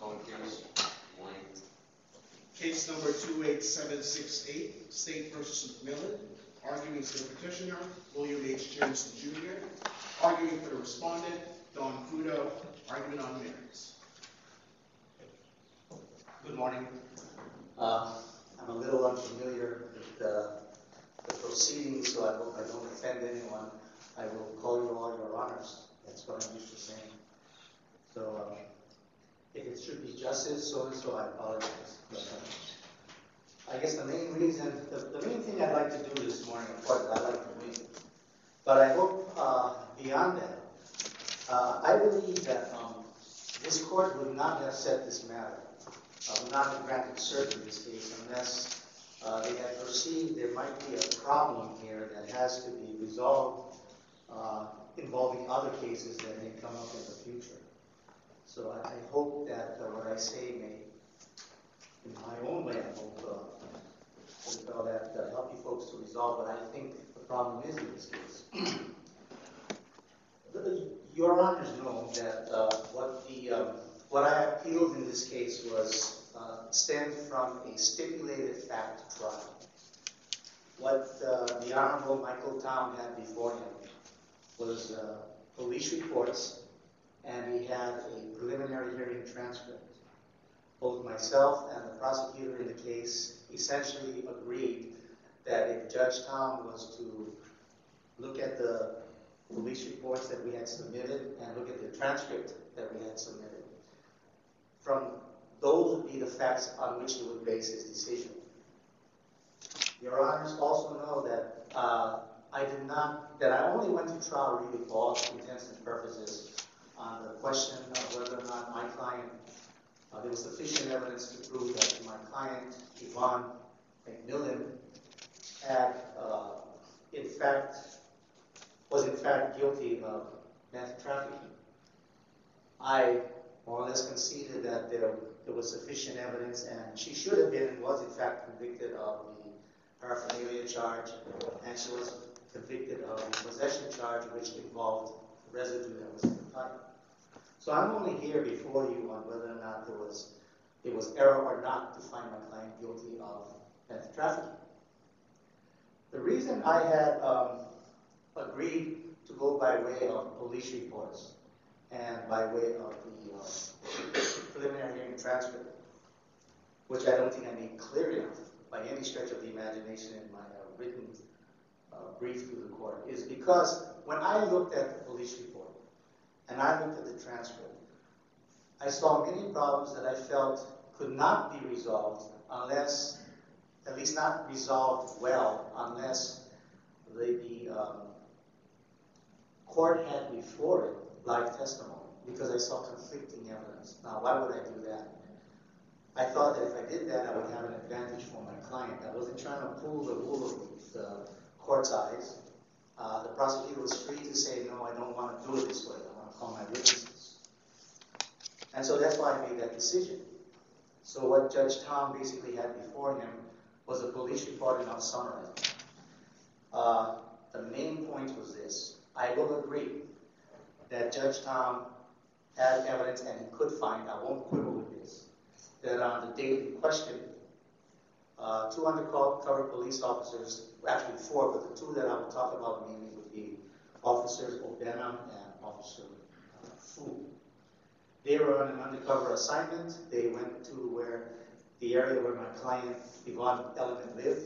Calling case. Morning. Case number 28768, State versus McMillan. Arguing for the petitioner, William H. Jensen Jr. Arguing for the respondent, Don Kudo. Argument on merits. Good morning. I'm a little unfamiliar with the proceedings, so I hope I don't offend anyone. I will call you all your honors. That's what I'm used to saying. So if it should be justice, so and so, I apologize. But, I guess the main reason, the main thing I'd like to do this morning, of course, I'd like to read. But I hope beyond that, I believe that this court would not have set this matter, would not have granted cert in this case unless they had perceived there might be a problem here that has to be resolved involving other cases that may come up in the future. So I hope that what I say may, in my own way, I hope that help you folks to resolve what I think the problem is in this case. Your honors know that what I appealed in this case was stemmed from a stipulated fact trial. What the Honorable Michael Town had before him was police reports, and he had a preliminary hearing transcript. Both myself and the prosecutor in the case essentially agreed that if Judge Town was to look at the police reports that we had submitted and look at the transcript that we had submitted, from those would be the facts on which he would base his decision. Your honors also know that I only went to trial really for all intents and purposes on the question of whether or not my client, there was sufficient evidence to prove that my client, Yvonne McMillan, was in fact guilty of meth trafficking. I more or less conceded that there was sufficient evidence, and she should have been and was in fact convicted of the paraphernalia charge, and she was convicted of the possession charge, which involved residue that was in the pipe. So I'm only here before you on whether or not it was error or not to find my client guilty of meth trafficking. The reason I had agreed to go by way of police reports and by way of the preliminary hearing transcript, which I don't think I made clear enough by any stretch of the imagination in my written brief to the court, is because when I looked at the police report and I looked at the transcript, I saw many problems that I felt could not be resolved unless, at least not resolved well, unless the court had before it live testimony, because I saw conflicting evidence. Now, why would I do that? I thought that if I did that, I would have an advantage for my client. I wasn't trying to pull the wool over the court's eyes. The prosecutor was free to say, no, I don't want to do it this way. I want to call my witnesses. And so that's why I made that decision. So what Judge Tom basically had before him was a police report, and I'll summarize it. The main point was this. I will agree that Judge Tom had evidence, and he could find, I won't quibble with this, that on the date in question, 2 undercover police officers, actually 4, but the 2 that I will talk about mainly would be Officers O'Benham and Officer Fu. They were on an undercover assignment. They went to the area where my client, Yvonne Element, lived.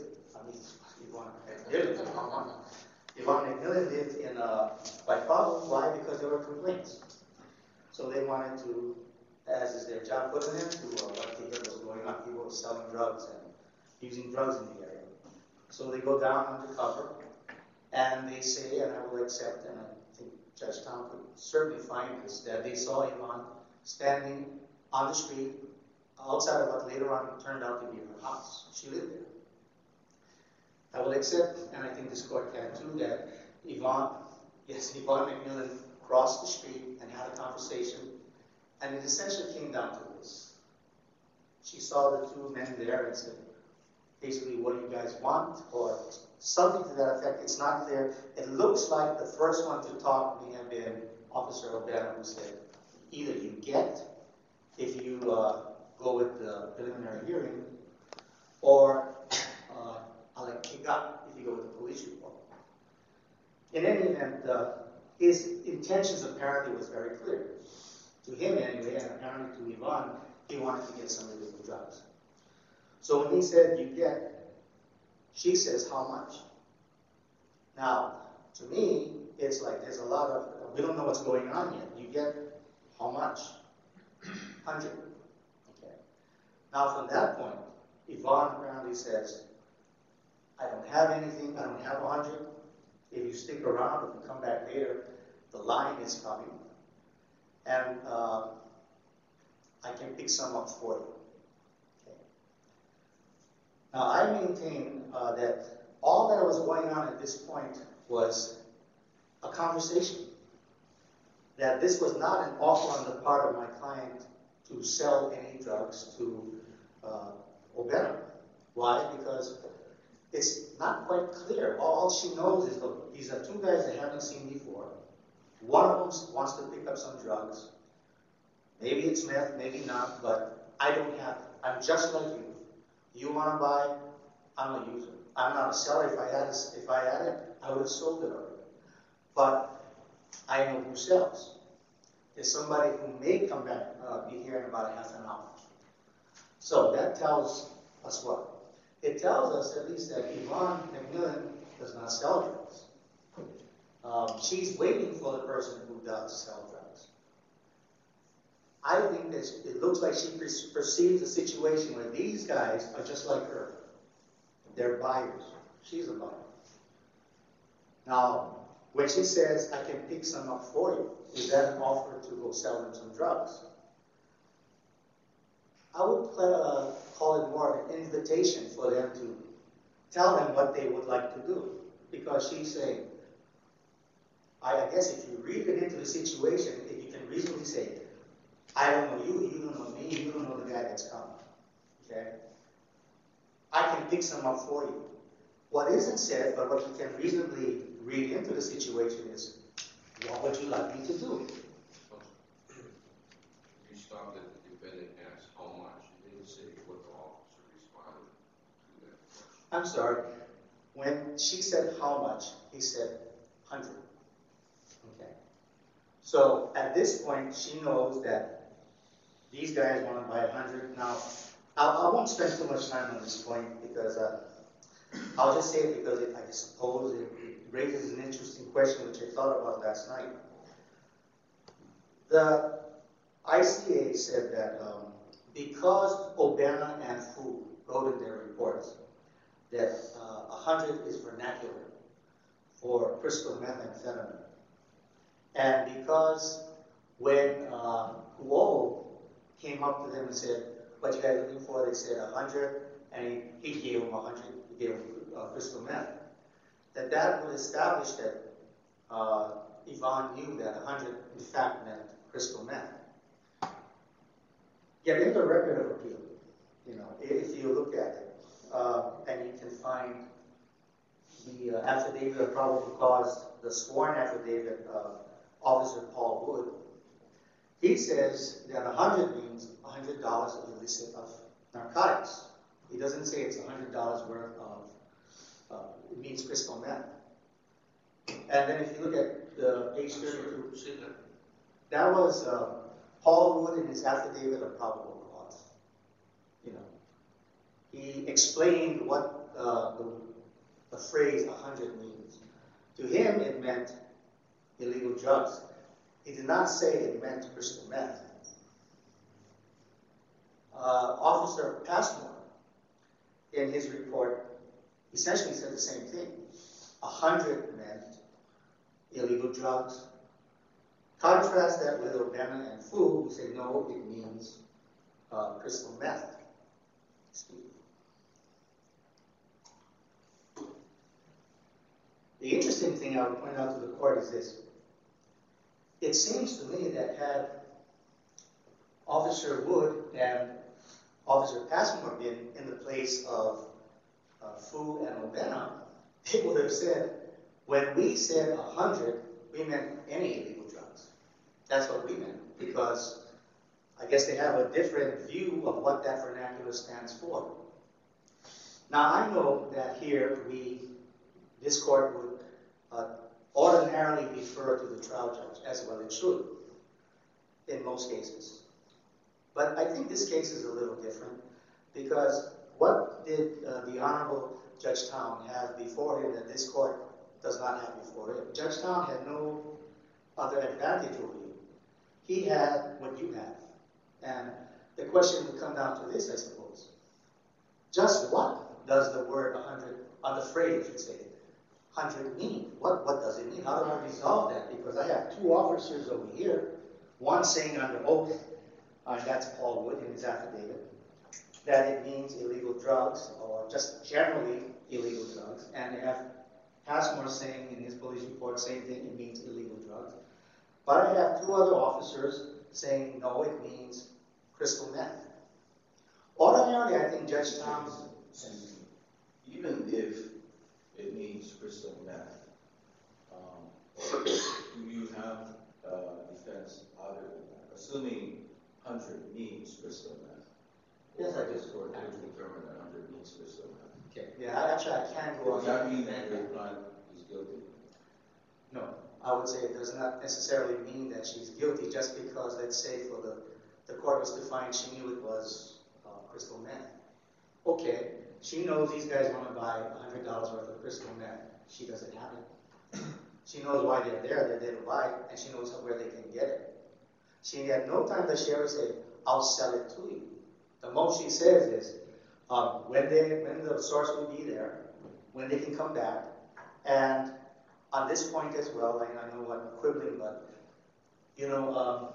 Yvonne McMillan lived in Waifalo. Why? Because there were complaints. So they wanted to, as is their job, put an end to what they heard was going on. People were selling drugs and using drugs in the area. So they go down undercover, and they say, and I will accept, and I think Judge Tom could certainly find this, that they saw Yvonne standing on the street outside of what later on turned out to be her house. She lived there. I will accept, and I think this court can too, that Yvonne McMillan crossed the street and had a conversation, and it essentially came down to this. She saw the 2 men there and said, basically, what do you guys want? Or something to that effect. It's not clear. It looks like the first one to talk may have been Officer O'Benham, who said, either you get, if you go with the preliminary hearing, or I'll let kick up if you go with the police report. In any event, his intentions apparently was very clear. To him anyway, and apparently to Yvonne, he wanted to get some illegal drugs. So when he said, you get, she says, how much? Now, to me, it's like there's a lot of, we don't know what's going on yet. You get how much? 100. Okay. Now, from that point, Yvonne apparently says, I don't have anything, I don't have 100. If you stick around, if you come back later, the line is coming. And I can pick some up for you. Okay. Now, I maintain that all that was going on at this point was a conversation. That this was not an offer on the part of my client to sell any drugs to Obena. Why? Because it's not quite clear. All she knows is, look, these are two guys they haven't seen before. One of them wants to pick up some drugs. Maybe it's meth, maybe not, but I don't have it. I'm just like you. You want to buy? I'm a user. I'm not a seller. If I had it, I would have sold it already. But I know who sells. There's somebody who may come back, be here in about half an hour. So that tells us what? It tells us at least that Yvonne McMillan does not sell drugs. She's waiting for the person who does sell drugs. I think that it looks like she perceives a situation where these guys are just like her. They're buyers. She's a buyer. Now, when she says, I can pick some up for you, is that an offer to go sell them some drugs? I would call it more of an invitation for them to tell them what they would like to do. Because she's saying, I guess if you read it into the situation, if you can reasonably say, I don't know you, you don't know me, you don't know the guy that's coming. Okay? I can pick some up for you. What isn't said, but what you can reasonably read into the situation is, what would you like me to do? You stopped at the defendant asked how much. You didn't say what the officer responded to that question. I'm sorry. When she said how much, he said 100. Okay. So at this point, she knows that these guys want to buy 100. Now, I won't spend too much time on this point because I'll just say it because I suppose it raises an interesting question which I thought about last night. The ICA said that because Obena and Fu wrote in their reports that 100 is vernacular for crystal methamphetamine, and because when Huo came up to them and said, what you guys looking for? They said 100, and he gave them 100, he gave them crystal meth. That would establish that Yvonne knew that 100 in fact meant crystal meth. Yet in the record of appeal, if you look at it, and you can find the affidavit of probable cause, the sworn affidavit of Officer Paul Wood, he says that 100 means $100 of illicit of narcotics. He doesn't say it's $100 worth of, it means crystal meth. And then if you look at the page 32, that was Paul Wood in his affidavit of probable cause. He explained what the phrase 100 means. To him, it meant illegal drugs. He did not say it meant crystal meth. Officer Passmore, in his report, essentially said the same thing. 100 meant illegal drugs. Contrast that with Obena and Fu, who say no, it means crystal meth. The interesting thing I would point out to the court is this. It seems to me that had Officer Wood and Officer Passmore been in the place of Fu and Obena, they would have said, when we said 100, we meant any illegal drugs. That's what we meant, because I I guess they have a different view of what that vernacular stands for. Now, I know that here this court would ordinarily defer to the trial judge, as well it should, in most cases. But I think this case is a little different, because what did the Honorable Judge Town have before him that this court does not have before him? Judge Town had no other advantage over you. He had what you have. And the question would come down to this, I suppose. Just what does the word 100, or the phrase, I should say, 100 mean? What does it mean? How do I resolve that? Because I have two officers over here, one saying under oath, and that's Paul Wood in his affidavit, that it means illegal drugs, or just generally illegal drugs. And they have Passmore saying in his police report, same thing, it means illegal drugs. But I have two other officers saying, no, it means crystal meth. Ordinarily, I think Judge Town... Even if it means crystal meth, do you have defense other than that? Assuming 100 means crystal meth. Yes, I This do. court could determine that 100 means crystal meth. Okay. Yeah, actually, I can go on. Does that mean that your client is guilty? No, I would say it does not necessarily mean that she's guilty just because, let's say, for the court was to find she knew it was crystal meth. Okay, she knows these guys want to buy $100 worth of crystal meth. She doesn't have it. She knows why they're there to buy it, and she knows where they can get it. She at no time does she ever say, I'll sell it to you. The most she says is, when the source will be there, when they can come back, and on this point as well, I know I'm quibbling, but, you know,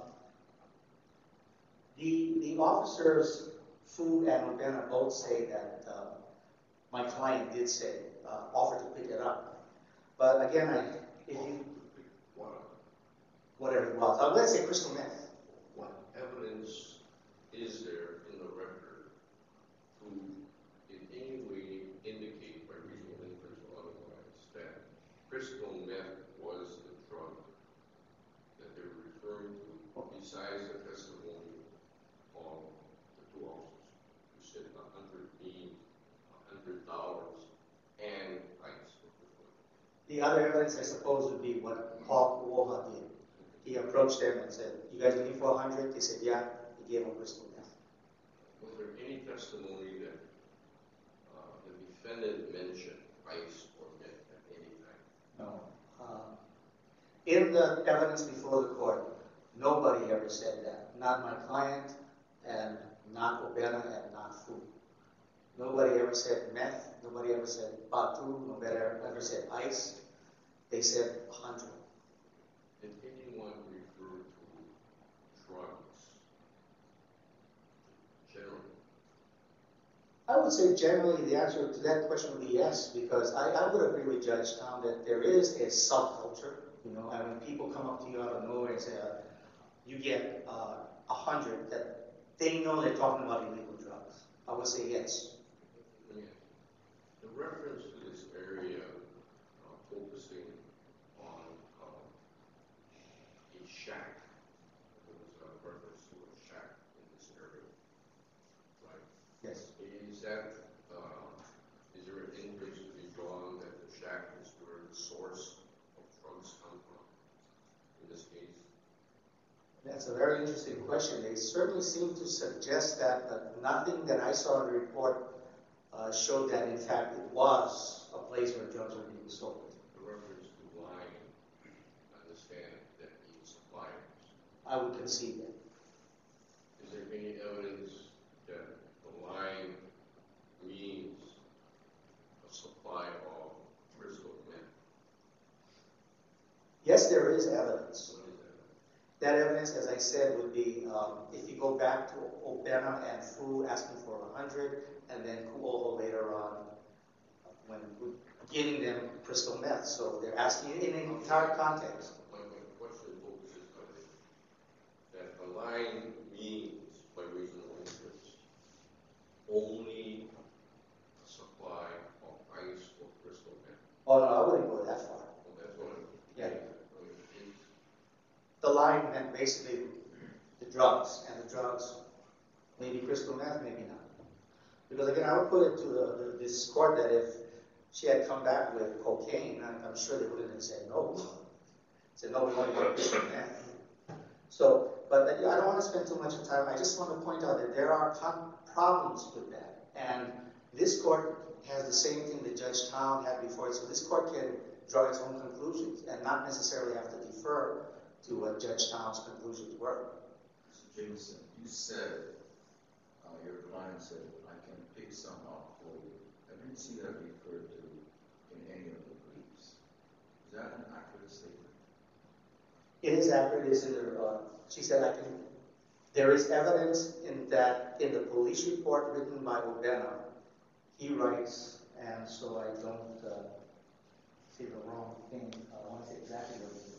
the officers, Fu and Urbana, both say that my client did say, offer to pick it up. But again, if you, whatever it was, let's say crystal meth. What evidence is there in the record to in any way indicate by reasonable inference or otherwise that crystal meth was the drug that they were referring to, besides the testimony of the two officers who said $100 and ice? The other evidence, I suppose, would be what Paul Kuoha did. He approached them and said, you guys looking for 100? They said, yeah. He gave them crystal meth. Was there any testimony that the defendant mentioned ice or meth at any time? No. In the evidence before the court, nobody ever said that. Not my client, and not Urbana, and not Fu. Nobody ever said meth. Nobody ever said batu. Nobody ever said ice. They said 100. Did anyone refer to drugs generally? I would say generally the answer to that question would be yes, because I would agree with Judge Town that there is a subculture, you know, and when people come up to you out of nowhere and say, you get 100, that they know they're talking about illegal drugs. I would say yes. The reference to this area focusing on a shack, there was a reference to a shack in this area, right? Yes. Is there an inference to be drawn that the shack is where the source of drugs come from in this case? That's a very interesting question. They certainly seem to suggest that, but nothing that I saw in the report showed that, in fact, it was a place where drugs were being sold. The reference to line, I understand that means suppliers. I would concede that. Is there any evidence that the line means a supply of crystal meth? Yes, there is evidence. What is that? That evidence, as I said, would be if you go back to Urbana and Fu asking for 100, and then Kuoho later on when giving them crystal meth. So they're asking in an entire context. My question focuses on it, that the line means, by reasonable inference, only a supply of ice or crystal meth. Oh no, I wouldn't go that far. Well, that's what I'm Yeah. getting at. The line meant basically the drugs, and the drugs, maybe crystal meth, maybe not. Because again, I would put it to this court that if she had come back with cocaine, I'm sure they wouldn't have said no. Said no, we want to go crystal meth. So, but I don't want to spend too much time. I just want to point out that there are problems with that. And this court has the same thing that Judge Town had before it. So this court can draw its own conclusions and not necessarily have to defer to what Judge Town's conclusions were. Mr. Jameson, you said, your client said, I can pick some up for you. I didn't see that referred to in any of the briefs. Is that an accurate statement? It is accurate. It is in there. She said, I can. There is evidence in the police report written by Obena. He writes, and so I don't say the wrong thing. I want to say exactly what it is.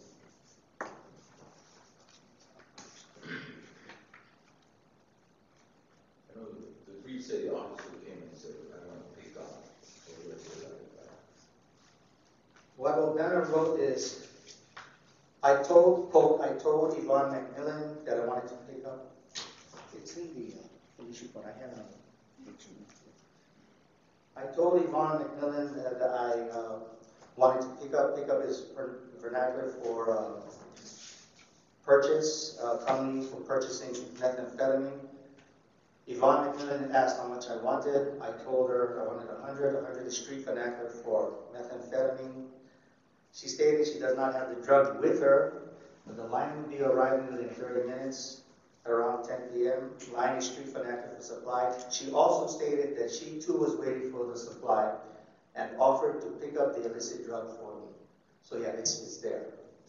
I know the brief said the officer came and said, I want to pick up. What Obena wrote is, I told Yvonne McMillan that I wanted to pick up. It's in the police report. I have it on the picture. I told Yvonne McMillan that I wanted to pick up his vernacular for purchase, companies for purchasing methamphetamine. Yvonne McMillan asked how much I wanted. I told her I wanted 100. 100 is street vernacular for methamphetamine. She stated she does not have the drug with her, but the line will be arriving within 30 minutes, around 10 p.m. Line is street vernacular for supply. She also stated that she too was waiting for the supply and offered to pick up the illicit drug for me. So yeah, it's there.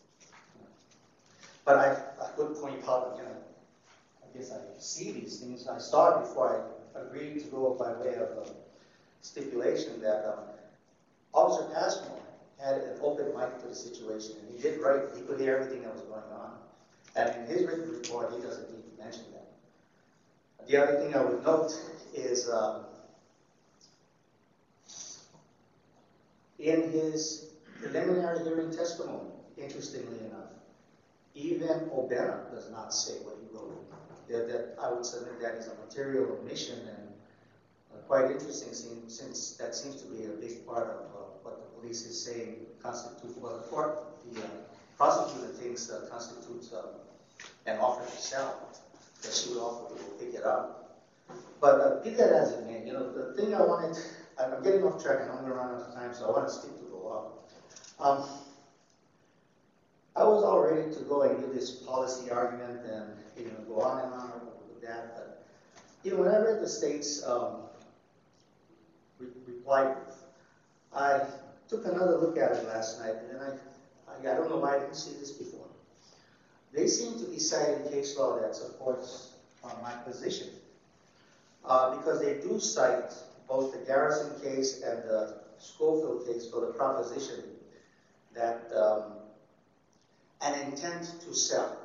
But I would point out, I guess I see these things. I saw it before I agreed to go by way of stipulation that Officer Passmore had an open mic to the situation, and he did right. He could hear everything that was going on. And in his written report, he doesn't need to mention that. The other thing I would note is in his preliminary hearing testimony, interestingly enough, even Obena does not say what he wrote. That I would submit that as a material omission, and quite interesting since that seems to be a big part of what the police is saying constitutes, well, the prosecutor thinks constitutes an offer to sell, that she would offer to go pick it up. But be that as it may, the thing I wanted, I'm getting off track and I'm going to run out of time, so I want to stick to the law. I was all ready to go and give this policy argument and go on and on with that, but when I read the state's reply, I took another look at it last night, and then I don't know why I didn't see this before. They seem to be citing case law that supports my position, because they do cite both the Garrison case and the Schofield case for the proposition that an intent to sell,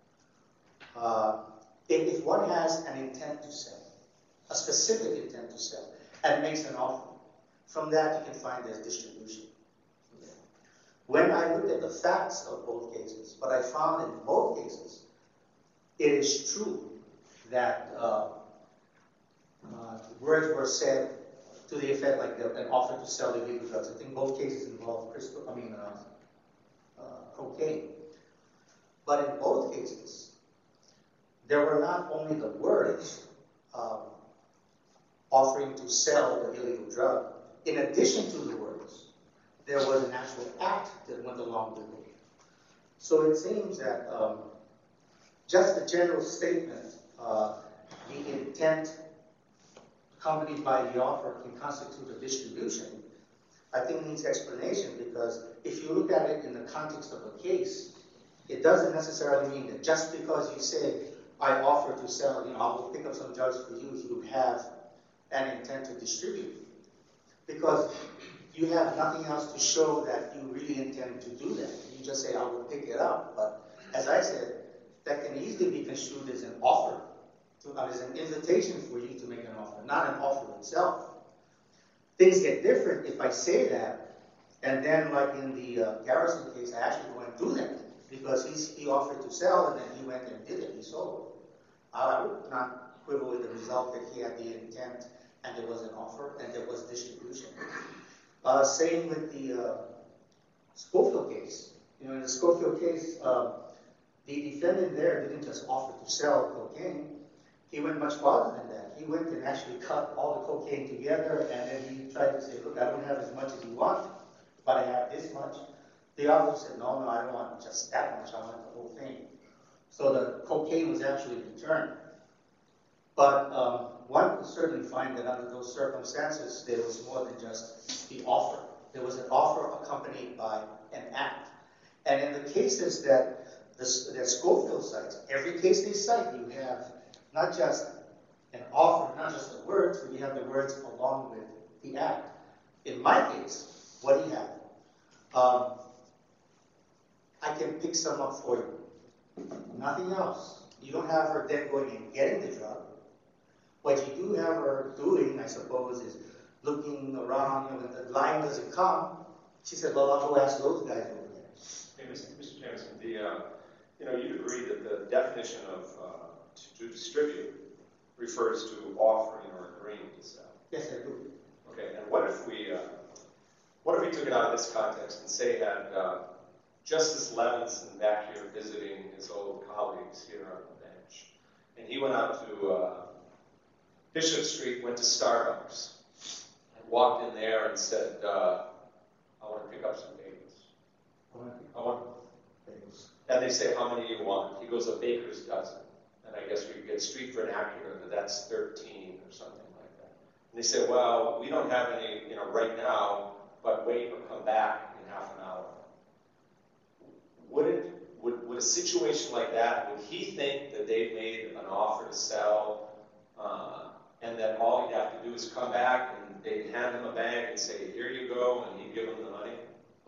if one has an intent to sell, a specific intent to sell, and makes an offer, from that you can find there's distribution. When I looked at the facts of both cases, what I found in both cases, it is true that words were said to the effect like an offer to sell illegal drugs. I think both cases involved cocaine. But in both cases, there were not only the words offering to sell the illegal drug. In addition to the words, there was an actual act that went along with it. So it seems that just the general statement, the intent accompanied by the offer can constitute a distribution, I think needs explanation, because if you look at it in the context of a case, it doesn't necessarily mean that just because you say, I offer to sell, I will pick up some drugs for you, you have an intent to distribute. Because you have nothing else to show that you really intend to do that. You just say, I will pick it up. But as I said, that can easily be construed as an offer, as an invitation for you to make an offer, not an offer itself. Things get different if I say that, and then like in the Garrison case, I actually go and do that, because he offered to sell, and then he went and did it, he sold. I would not quibble with the result that he had the intent and there was an offer and there was distribution. Same with the Schofield case. You know, in the Schofield case, the defendant there didn't just offer to sell cocaine. He went much farther than that. He went and actually cut all the cocaine together, and then he tried to say, look, I don't have as much as you want, but I have this much. The officer said, no, I don't want just that much, I want the whole thing. So the cocaine was actually returned. But one could certainly find that under those circumstances, there was more than just the offer. There was an offer accompanied by an act. And in the cases that Schofield cites, every case they cite, you have not just an offer, not just the words, but you have the words along with the act. In my case, what do you have? I can pick some up for you. Nothing else. You don't have her then going and getting the drug. What you do have her doing, I suppose, is looking around, when the line doesn't come, she said, well, I'll go ask those guys over there. Hey, Mr. Jameson, you'd agree that the definition of to distribute refers to offering or agreeing to sell. Yes, I do. Okay, and what if we took it out of this context and say that Justice Levinson back here visiting his old colleagues here on the bench, and he went out to Bishop Street, went to Starbucks, and walked in there and said, I want to pick up some bagels. I want bagels. And they say, how many do you want? He goes, a baker's dozen. And I guess we could get street vernacular, but that's 13 or something like that. And they say, well, we don't have any, right now, but wait or come back in half an hour. Would a situation like that, would he think that they've made an offer to sell, and that all he'd have to do is come back and they'd hand him a bag and say, here you go, and he'd give him the money?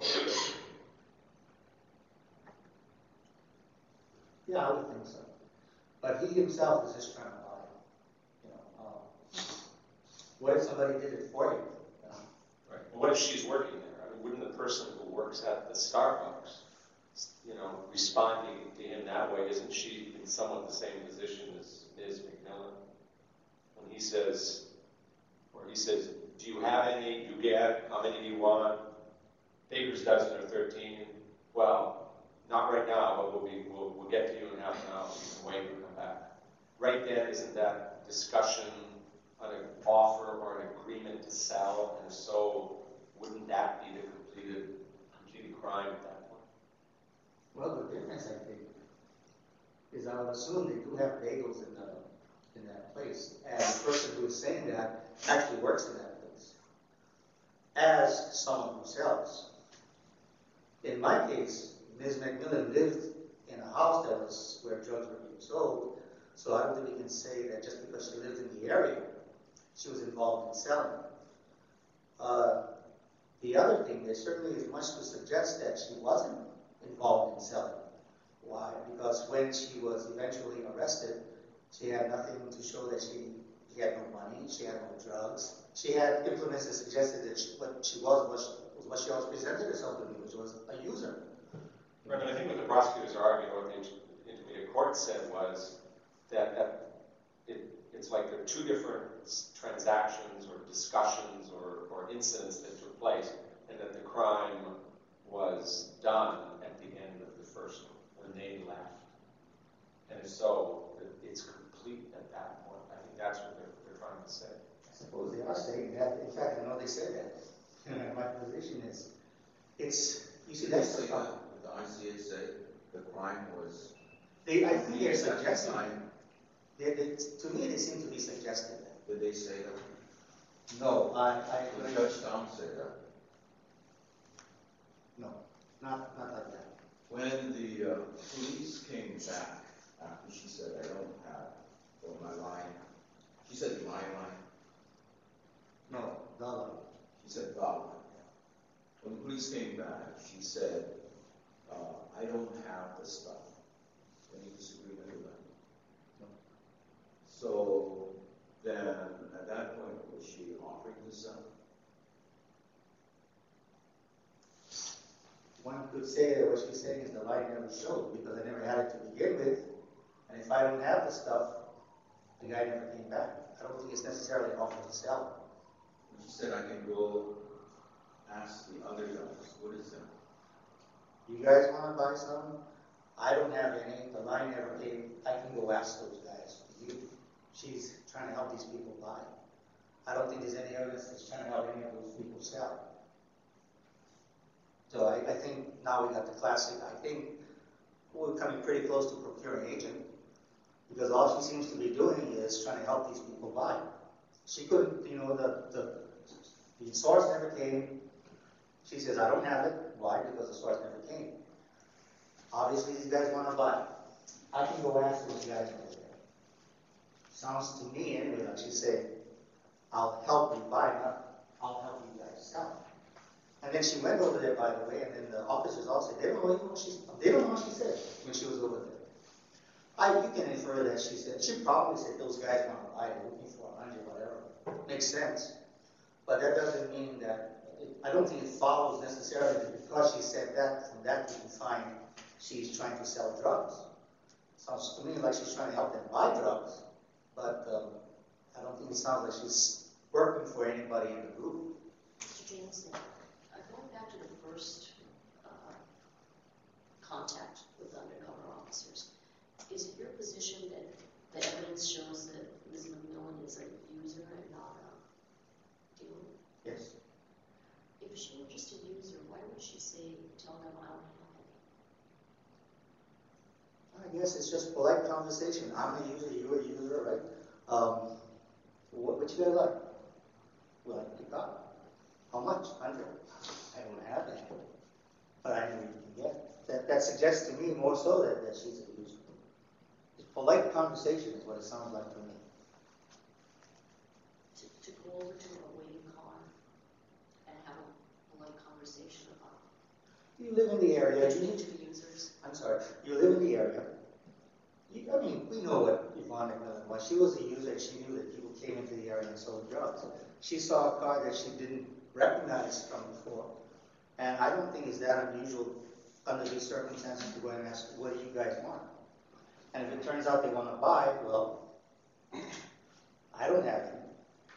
Yeah, I would think so. But he himself is just trying to buy. What if somebody did it for you? Right. What if she's working there? I mean, wouldn't the person who works at the Starbucks, responding to him that way, isn't she in somewhat the same position as Ms. McMillan? When he says, do you have any? You get? How many do you want? Baker's dozen or 13? Well, not right now, but we'll get to you in half an hour. You can wait and come back. Right then, isn't that discussion an offer or an agreement to sell? And so, wouldn't that be the completed crime at that point? Well, the difference, I think, is I would assume they do have bagels in that place, and the person who is saying that actually works in that place as someone who sells. In my case, Ms. McMillan lived in a house that was where drugs were being sold, so I don't think we can say that just because she lived in the area, she was involved in selling. The other thing, there certainly is much to suggest that she wasn't involved in selling. Why? Because when she was eventually arrested, she had nothing to show that she had no money, she had no drugs. She had implements that suggested that what she always presented herself to be, which was a user. Right, but I think what the prosecutors argued, or the intermediate court said, was that it's like there are two different transactions or discussions or incidents that took place, and that the crime was done at the end of the first one, when they left. And so it's complete at that point. I think that's what they're trying to say. I suppose they are saying that. In fact, I know they said that. My position is, you see, that's the problem. The ICA say the crime was... I think they're suggesting... to me, they seem to be suggesting that. Did they say that? No, Did Judge Tom say that? No, not like that. When the police came back after she said, I don't have, or my line, she said my line. No, the line. She said the line. When the police came back, she said, I don't have the stuff. Any disagreement with that? No. So then, at that point, was she offering to sell? One could say that what she's saying is the lie never showed, because I never had it to begin with, and if I don't have the stuff, The guy never came back. I don't think it's necessarily offered to sell. She said I can go ask the other guys. What is that? You guys want to buy some? I don't have any. The line never came. I can go ask those guys. She's trying to help these people buy. I don't think there's any evidence that's trying to help any of those people sell. So I think now we got the classic. I think we're coming pretty close to procuring agent because all she seems to be doing is trying to help these people buy. She couldn't, the source never came. She says, I don't have it. Why? Because the source never came. Obviously, these guys want to buy. I can go ask those guys over there. Sounds to me, anyway, like she's saying, I'll help you buy, not I'll help you guys sell. And then she went over there, by the way, and then the officers all said, they don't know what she said when she was over there. You can infer that she probably said those guys want to buy, they're looking for 100, whatever. Makes sense. But that doesn't mean that, I don't think it follows necessarily that because she said that, from that we can find she's trying to sell drugs. Sounds to me like she's trying to help them buy drugs, but I don't think it sounds like she's working for anybody in the group. Mr. Jameson, going back to the first contact with the undercover officers, is it your position that the evidence shows that Ms. McMillan is a user and not a dealer? Yes. If she were just a user, why would she tell them I don't have any? I guess it's just polite conversation. I'm a user, you're a user, right? What you guys like? Well, I pick up. How much? 100. I don't have any. But I know you can get. That suggests to me more so that she's a user. It's polite conversation is what it sounds like to me. To go over to a waiting car and have a polite conversation about You live in the area. between two users? I'm sorry. You live in the area. We know what Yvonne McMillan was. She was a user and she knew that people came into the area and sold drugs. She saw a car that she didn't recognize from before. And I don't think it's that unusual under these circumstances to go and ask, what do you guys want? And if it turns out they want to buy, well, I don't have any.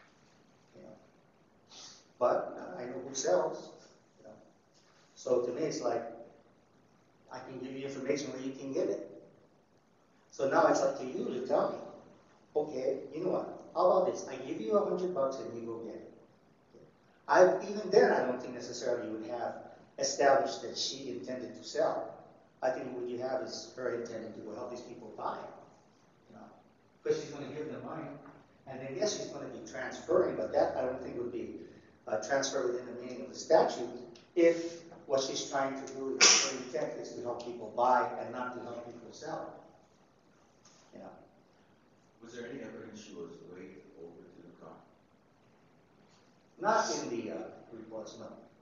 But I know who sells. So to me, it's like, I can give you information where you can get it. So now it's up to you to tell me, okay, you know what, how about this? I give you $100 and you go get it. Even then, I don't think necessarily you would have established that she intended to sell. I think what you have is her intending to go help these people buy. Because she's going to give them money. And then, yes, she's going to be transferring, but that I don't think would be transfer within the meaning of the statute if what she's trying to do is her intent is to help people buy and not to help people sell. Was there any evidence she was way over to the car? Not in the reports, no.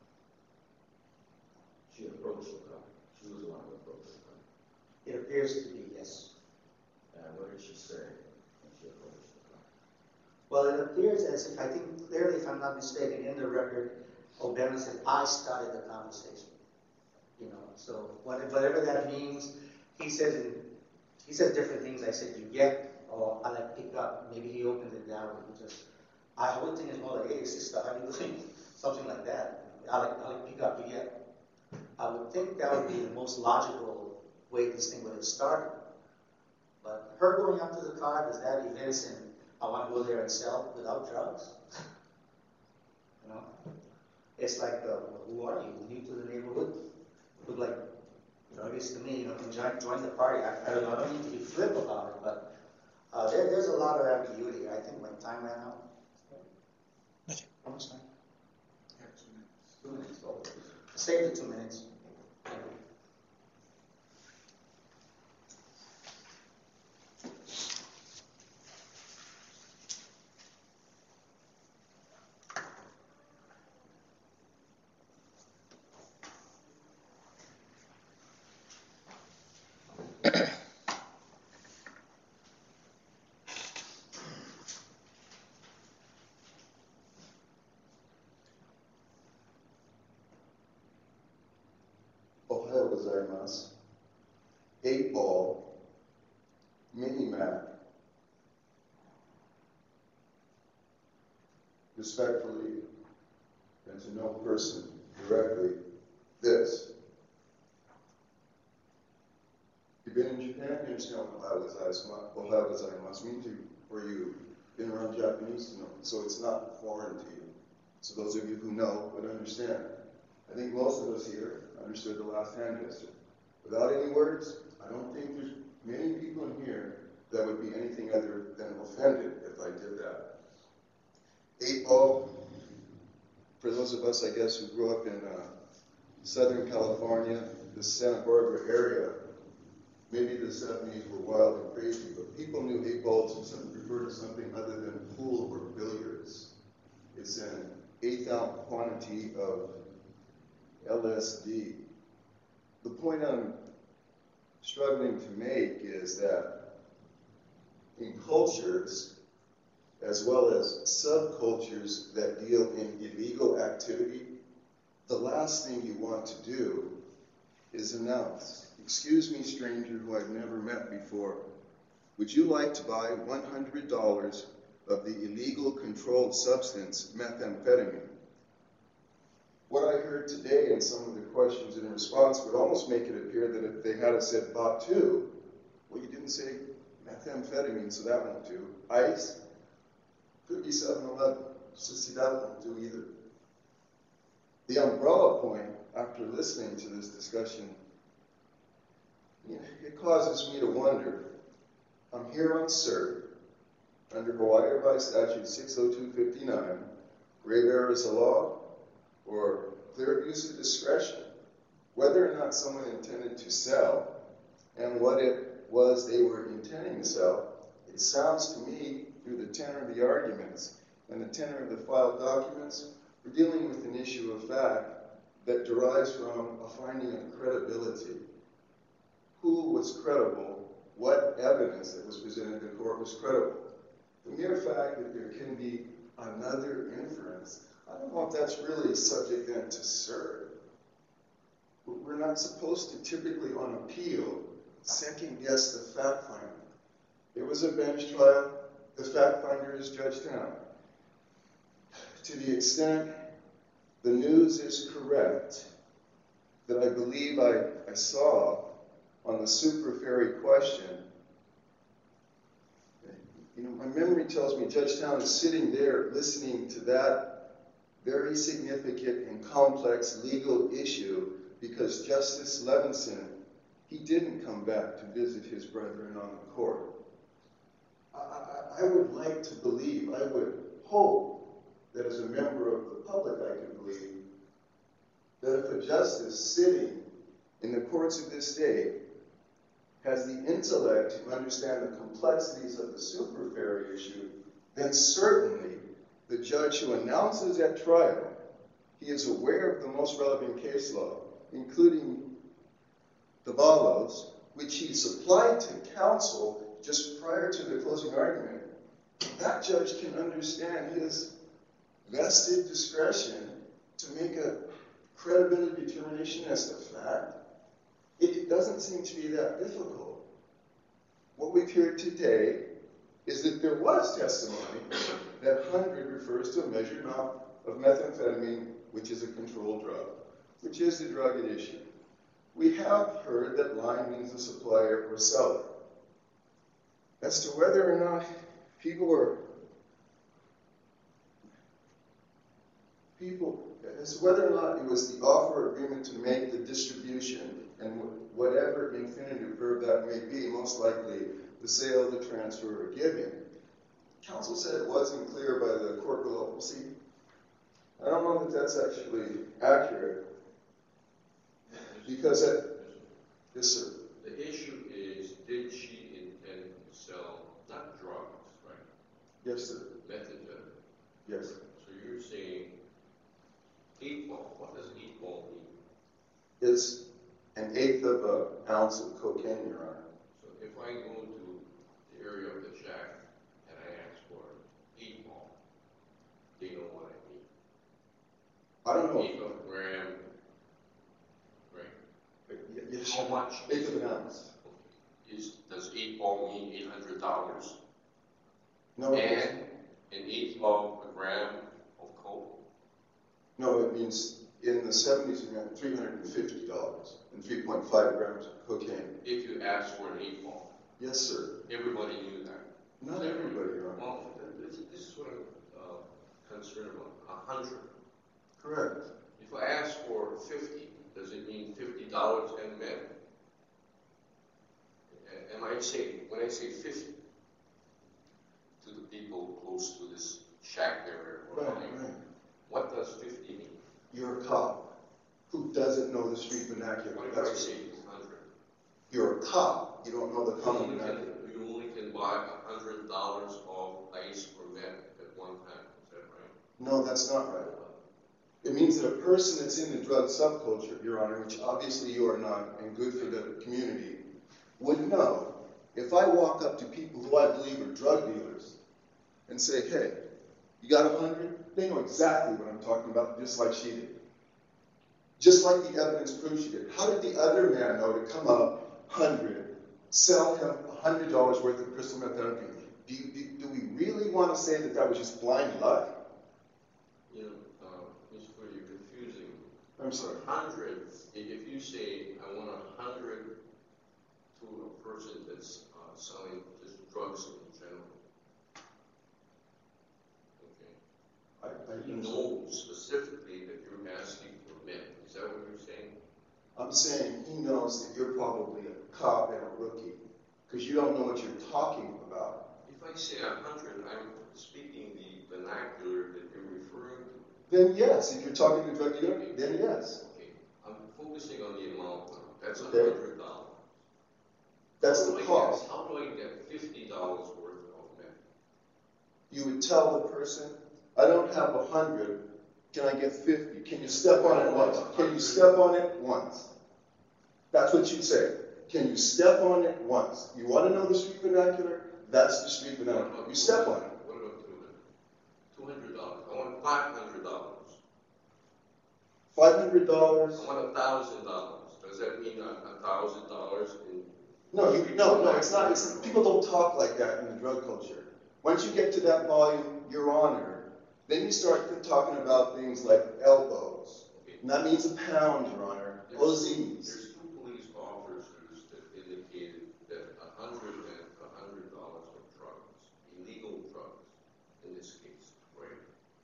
She approached the car. She was the one who approached the car. It appears to be, yes. And what did she say when she approached the car? Well, it appears as if, I think clearly, if I'm not mistaken, in the record, O'Bannon said, I started the conversation. So whatever that means, he says different things. I said, you get, or I like pick up. Maybe he opened it that way. I would think it's more like, hey, sister, how you doing? Something like that. I like pick up, you get. I would think that would be the most logical way this thing would have started. But her going up to the car, does that evince in, I want to go there and sell without drugs? It's like, who are you? New to the neighborhood? Look like druggies to me, join the party. I don't need to be flip about it, but there's a lot of ambiguity here. I think my time ran out. How much time? 2 minutes. 2 minutes. Save the 2 minutes. Ohio gozaimasu. 8 Ball, Mini Mac, respectfully, and to no person directly, this. You've been in Japan, you understand what Ohio gozaimasu means, or you've been around Japanese to know. So it's not foreign to you. So those of you who know would understand. I think most of us here understood the last hand gesture. Without any words, I don't think there's many people in here that would be anything other than offended if I did that. 8-ball, for those of us, I guess, who grew up in Southern California, the Santa Barbara area, maybe the 70s were wild and crazy, but people knew 8-ball to refer to something other than pool or billiards. It's an 1/8 quantity of LSD. The point I'm struggling to make is that in cultures, as well as subcultures that deal in illegal activity, the last thing you want to do is announce, "Excuse me, stranger who I've never met before, would you like to buy $100 of the illegal controlled substance methamphetamine?" What I heard today in some of the questions in response would almost make it appear that if they had said bought two, well, you didn't say methamphetamine, so that won't do. Ice, could be 7-Eleven, so see, that won't do either. The umbrella point, after listening to this discussion, it causes me to wonder. I'm here on cert, under Hawaii Revised Statute 60259, grave error is a law, or clear abuse of discretion, whether or not someone intended to sell and what it was they were intending to sell. It sounds to me, through the tenor of the arguments and the tenor of the filed documents, we're dealing with an issue of fact that derives from a finding of credibility. Who was credible? What evidence that was presented to the court was credible? The mere fact that there can be another inference, I don't know if that's really subject then to cert. We're not supposed to typically on appeal second guess the fact finder. There was a bench trial, the fact finder is Judge Town. To the extent the news is correct that I believe I saw on the super ferry question, my memory tells me Judge Town is sitting there listening to that very significant and complex legal issue because Justice Levinson, he didn't come back to visit his brethren on the court. I would like to believe, I would hope that as a member of the public I could believe that if a justice sitting in the courts of this state has the intellect to understand the complexities of the super ferry issue, then certainly the judge who announces at trial, he is aware of the most relevant case law, including the Balos, which he supplied to counsel just prior to the closing argument. That judge can understand his vested discretion to make a credibility determination as to fact. It doesn't seem to be that difficult. What we've heard today is that there was testimony that 100 refers to a measured amount of methamphetamine, which is a controlled drug, which is the drug at issue. We have heard that line means a supplier or seller. As to whether or not as to whether or not it was the offer agreement to make the distribution and whatever infinitive verb that may be, most likely the sale, the transfer, or giving. Counsel said it wasn't clear by the court below. We'll see. I don't know that that's actually accurate. Because yes, sir. The issue is, did she intend to sell, not drugs, right? Yes, sir. Methamphetamine. Yes. So you're saying 8-ball. What does 8-ball mean? It's an 1/8 of an ounce of cocaine, Your Honor. So if I go to the area of the shack and I ask for 8-ball, they know what I mean. I don't know. 1/8 of a gram, right? Yes, How much? 1/8 of an ounce. Does 8-ball mean $800? No. And an 1/8 of a gram No, it means in the 70s it meant $350 and 3.5 grams of cocaine. If you ask for an 8-ball. Yes, sir. Everybody knew that. Not everybody, Your Honor. Well, this is what I'm concerned about. 100. Correct. If I ask for 50, does it mean $50 and men? And when I say 50 to the people close to this shack area, Right. what does 50 mean? You're a cop who doesn't know the street vernacular. What if I say 100? You're a cop. You don't know the common vernacular. You only can buy $100 of ice or meth at one time. Is that right? No, that's not right. It means that a person that's in the drug subculture, Your Honor, which obviously you are not, and good for the community, would know if I walk up to people who I believe are drug dealers and say, hey, you got 100? They know exactly what I'm talking about, just like she did. Just like the evidence proves she did. How did the other man know to come up 100, sell him $100 worth of crystal methamphetamine? Do we really want to say that was just blind luck? You know, Mr. Foote, you're confusing. I'm sorry. 100, if you say, I want 100 to a person that's selling just drugs in general, okay, he knows specifically that you're asking for men. Is that what you're saying? I'm saying he knows that you're probably a cop and a rookie because you don't know what you're talking about. If I say 100, I'm speaking the vernacular that you're referring to. Then yes, if you're talking to a drug dealer, then yes. Okay, I'm focusing on the amount now. That's Okay. $100. That's the cost. How do I get $50 worth of meth? You would tell the person, I don't have 100, can I get 50? Can you step on it once? Can you step on it once? That's what you'd say. Can you step on it once? You want to know the street vernacular? That's the street vernacular. You step on it. What about $200? I want $500. $500. I want $1,000. Does that mean $1,000 in? No, it's not. People don't talk like that in the drug culture. Once you get to that volume, Your Honor, then you start talking about things like elbows. Okay. And that means a pound, Your Honor. OZs. There's 2 police officers that indicated that $100 meant $100 of drugs, illegal drugs, in this case, right?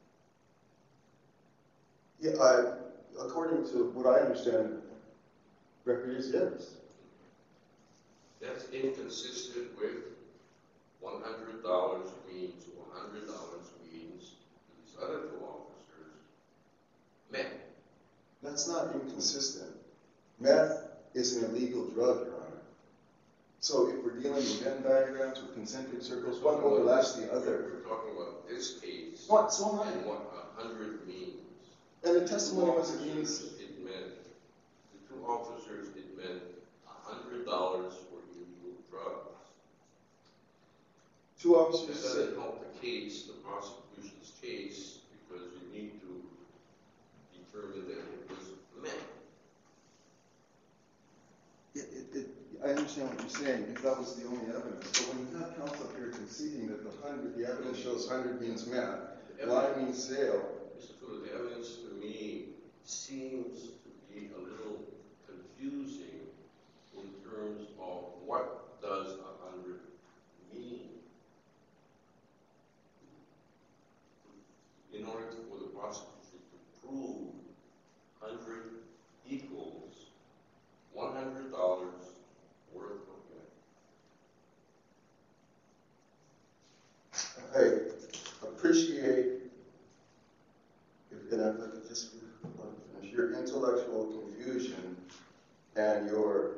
Yeah, according to what I understand, record is yes. That's inconsistent with $100 means $100 means these other 2 officers men. That's not inconsistent. Meth is an illegal drug, Your Honor. So if we're dealing with Venn diagrams or concentric circles, one overlaps the other. We're talking about this case. What? So am I. And what 100 means. And the testimony was it means. It meant, the 2 officers, it meant $100 for illegal drugs. 2 That officers said. doesn't help the case, the prosecution's case, because you need to determine that it was men. I understand what you're saying, if that was the only evidence. But when you have counsel up here conceding that the evidence shows 100 means meth, line means sale. Mr. Fuller, the evidence to me seems to be a little confusing in terms of what does 100 mean. In order for the prosecution to prove 100 equals $100 worth of meth. I appreciate, and if I could just finish, your intellectual confusion and your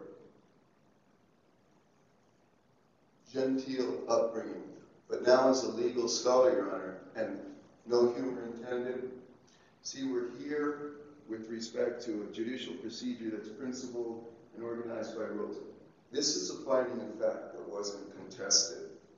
genteel upbringing. But now as a legal scholar, Your Honor, and no humor intended, see, we're here with respect to a judicial procedure that's principled and organized by rules. This is a finding of fact that wasn't contested.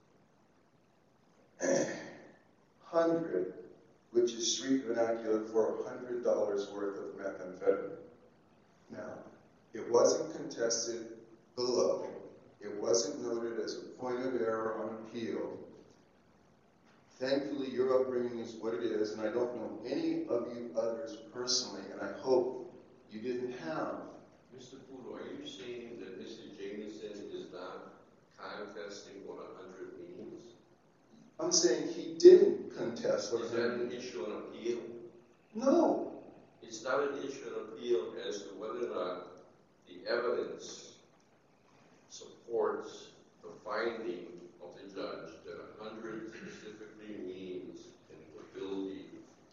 100, which is street vernacular for $100 worth of methamphetamine. Now, it wasn't contested below. It wasn't noted as a point of error on appeal. Thankfully, your upbringing is what it is, and I don't know any of you others personally, and I hope you didn't have. Mr. Pudo, are you saying that Mr. Jameson is not contesting what 100 means? I'm saying he didn't contest what Is that an issue on appeal? No. It's not an issue on appeal as to whether or not the evidence supports the finding of the judge that 100 specifically means and fulfill the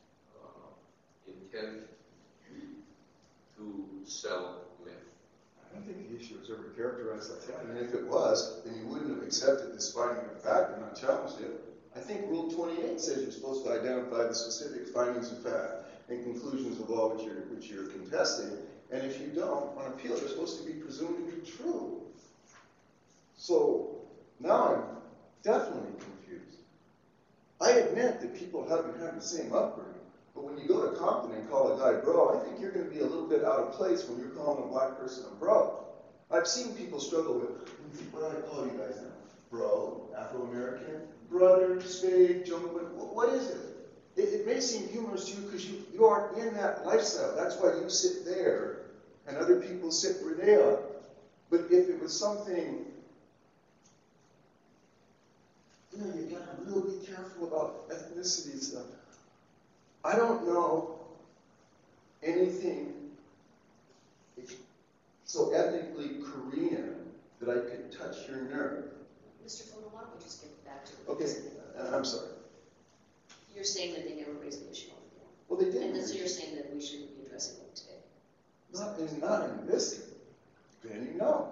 intent to sell meth. I don't think the issue was ever characterized like that, and if it was, then you wouldn't have accepted this finding of fact and not challenged it. I think Rule 28 says you're supposed to identify the specific findings of fact and conclusions of law which you're contesting, and if you don't, on appeal, they're supposed to be presumed to be true. So now I'm definitely confused. I admit that people haven't had the same upbringing, but when you go to Compton and call a guy bro, I think you're going to be a little bit out of place when you're calling a black person a bro. I've seen people struggle with, what do I call you guys now? Bro, Afro-American, brother, spade, jungle, what is it? It may seem humorous to you because you aren't in that lifestyle. That's why you sit there and other people sit where they are. But if it was something, you gotta really be careful about ethnicity stuff. I don't know anything so ethnically Korean that I could touch your nerve. Mr. Fuller, why don't we just get back to the Okay, case? I'm sorry. You're saying that they never raised the issue on the floor. Well, they did. And so you're saying that we shouldn't be addressing it today. Not in this venue, no.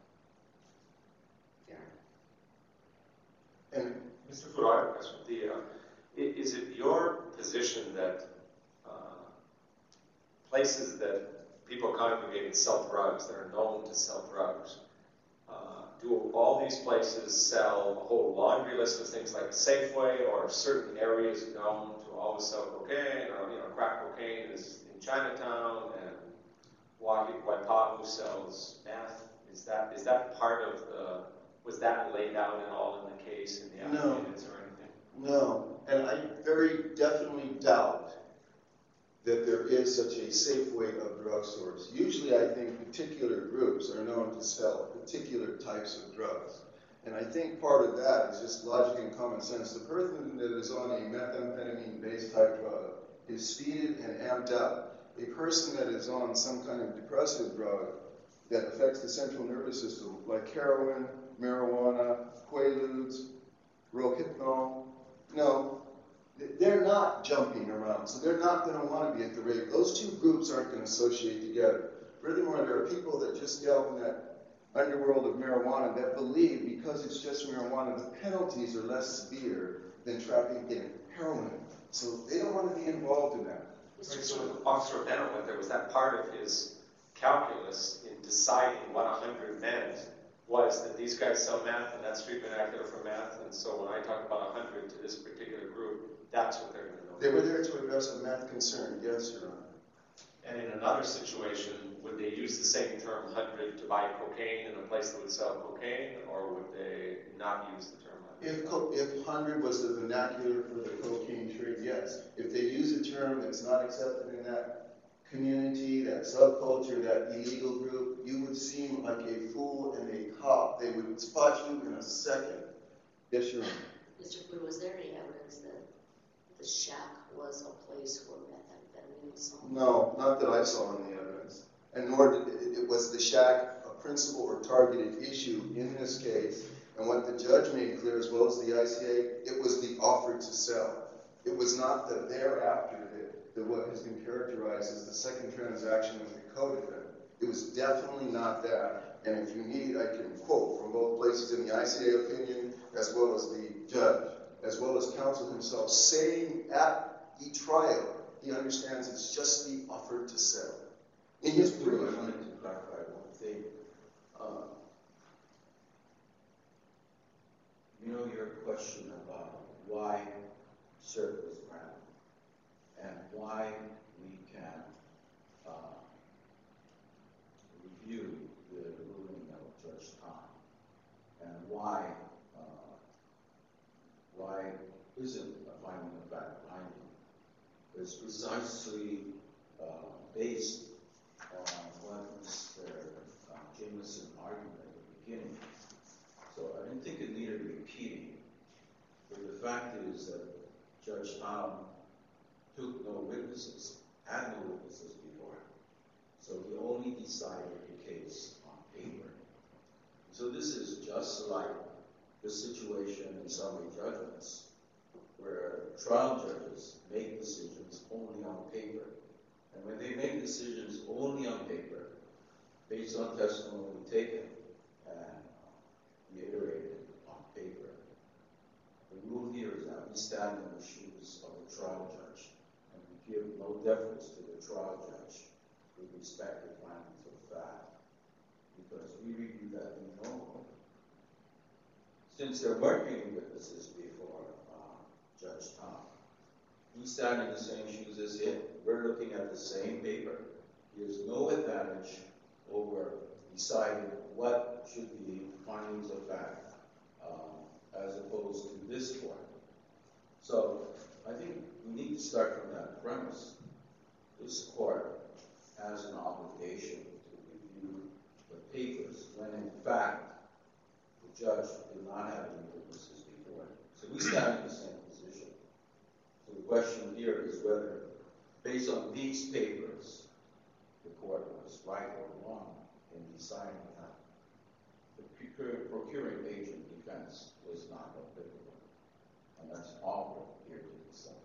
Fair And Mr. Fudo, I have a question. Is it your position that places that people congregate and sell drugs, that are known to sell drugs, do all these places sell a whole laundry list of things like a Safeway, or certain areas known to always sell cocaine, or crack cocaine is in Chinatown, and Waipahu sells meth? Is that part of was that laid out at all in the case, in the affidavits or anything? no, and I very definitely doubt that there is such a Safeway of drugstores. Usually I think particular groups are known to sell particular types of drugs. And I think part of that is just logic and common sense. The person that is on a methamphetamine-based type drug is speeded and amped up. A person that is on some kind of depressive drug that affects the central nervous system, like heroin, marijuana, quaaludes, rohypnol, no, they're not jumping around, so they're not going to want to be at the rate. Those two groups aren't going to associate together. Furthermore, there are people that just delve in that underworld of marijuana that believe because it's just marijuana, the penalties are less severe than trafficking heroin. So they don't want to be involved in that. Right, so when Officer Bennett went there, was that part of his calculus in deciding what 100 meant? Was that these guys sell meth and that's street vernacular for meth, and so when I talk about 100 to this particular group, that's what they're going to know. They were there to address a meth concern, yes, Your Honor. And in another situation, would they use the same term 100 to buy cocaine in a place that would sell cocaine, or would they not use the term 100? If 100 was the vernacular for the cocaine trade, yes. If they use a term that's not accepted in that community, that subculture, that illegal group, you would seem like a fool and a cop. They would spot you in a second. Yes, Your Honor. Mr. Fuller, was there any evidence that the shack was a place where methamphetamine was sold? No, not that I saw in the evidence. And nor did it was the shack a principal or targeted issue in this case. And what the judge made clear, as well as the ICA, it was the offer to sell. It was not the thereafter that what has been characterized as the second transaction with the co-defendant. It was definitely not that. And if you need, I can quote from both places in the ICA opinion, as well as the judge, as well as counsel himself, saying at the trial, he understands it's just the offer to sell. In his brief, I wanted to clarify one thing. Your question about why cert was granted and why we can review the ruling of Judge Tom, and why isn't a finding of fact finding. It's precisely based on what Mr. Jameson argued at the beginning. So I didn't think it needed repeating. But the fact is that Judge Tom took no witnesses, had no witnesses before. So he only decided the case on paper. So this is just like the situation in summary judgments, where trial judges make decisions only on paper. And when they make decisions only on paper, based on testimony taken and reiterated on paper, the rule here is that we stand in the shoes of the trial judge, and we give no deference to the trial judge with respect to findings of fact, because we review that in normal. Since there weren't any witnesses before Judge Tom, we stand in the same shoes as him. We're looking at the same paper. He has no advantage over deciding what should be findings of fact as opposed to this court. So I think we need to start from that premise. This court has an obligation to review the papers when in fact the judge did not have any witnesses before. So we stand in the same position. So the question here is whether, based on these papers, the court was right or wrong in deciding that the procuring agent defense was not applicable. And that's all we're here to decide.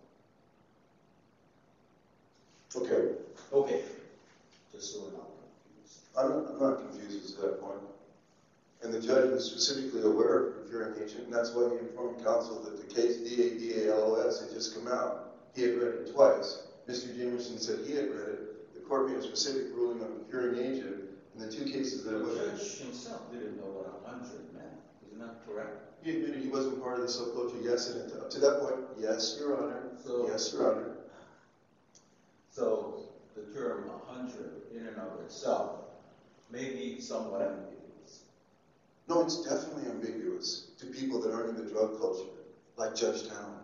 Okay, Okay, just so we're not confused. I'm not confused at that point. And the judge was specifically aware of procuring agent, and that's why he informed counsel that the case DADALOS had just come out. He had read it twice. Mr. Jamerson said he had read it. The court made a specific ruling on procuring agent, and the two cases that The were judge himself didn't know what 100 meant. Isn't that correct? he admitted he wasn't part of the subculture incident. Up to that point, yes, Your Honor. So- Yes, Your Honor. So the term 100 in and of itself may be somewhat ambiguous. No, it's definitely ambiguous to people that aren't in the drug culture, like Judge Town.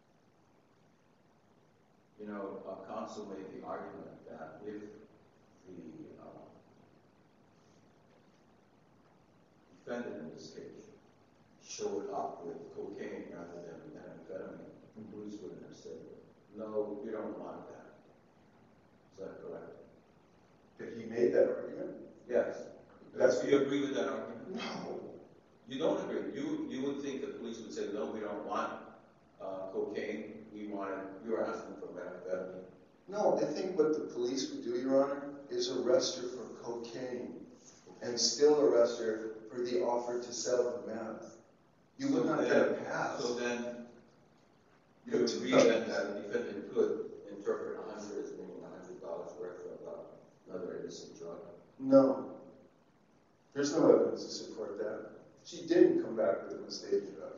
You know, counsel made the argument that if the defendant in this case showed up with cocaine rather than methamphetamine, the police wouldn't have said, no, we don't want that. Is that correct? That he made that argument? Yes. That's- Do you agree with that argument? No. You don't agree. You would think the police would say, no, we don't want cocaine. We were asking for methamphetamine. No, I think what the police would do, Your Honor, is arrest her for cocaine and still arrest her for the offer to sell the meth. You would not get a pass. So then, you agree then that the defendant could interpret 100 as being $100 worth of another illicit drug? No. There's no evidence to support that. She didn't come back with a mistaken drug.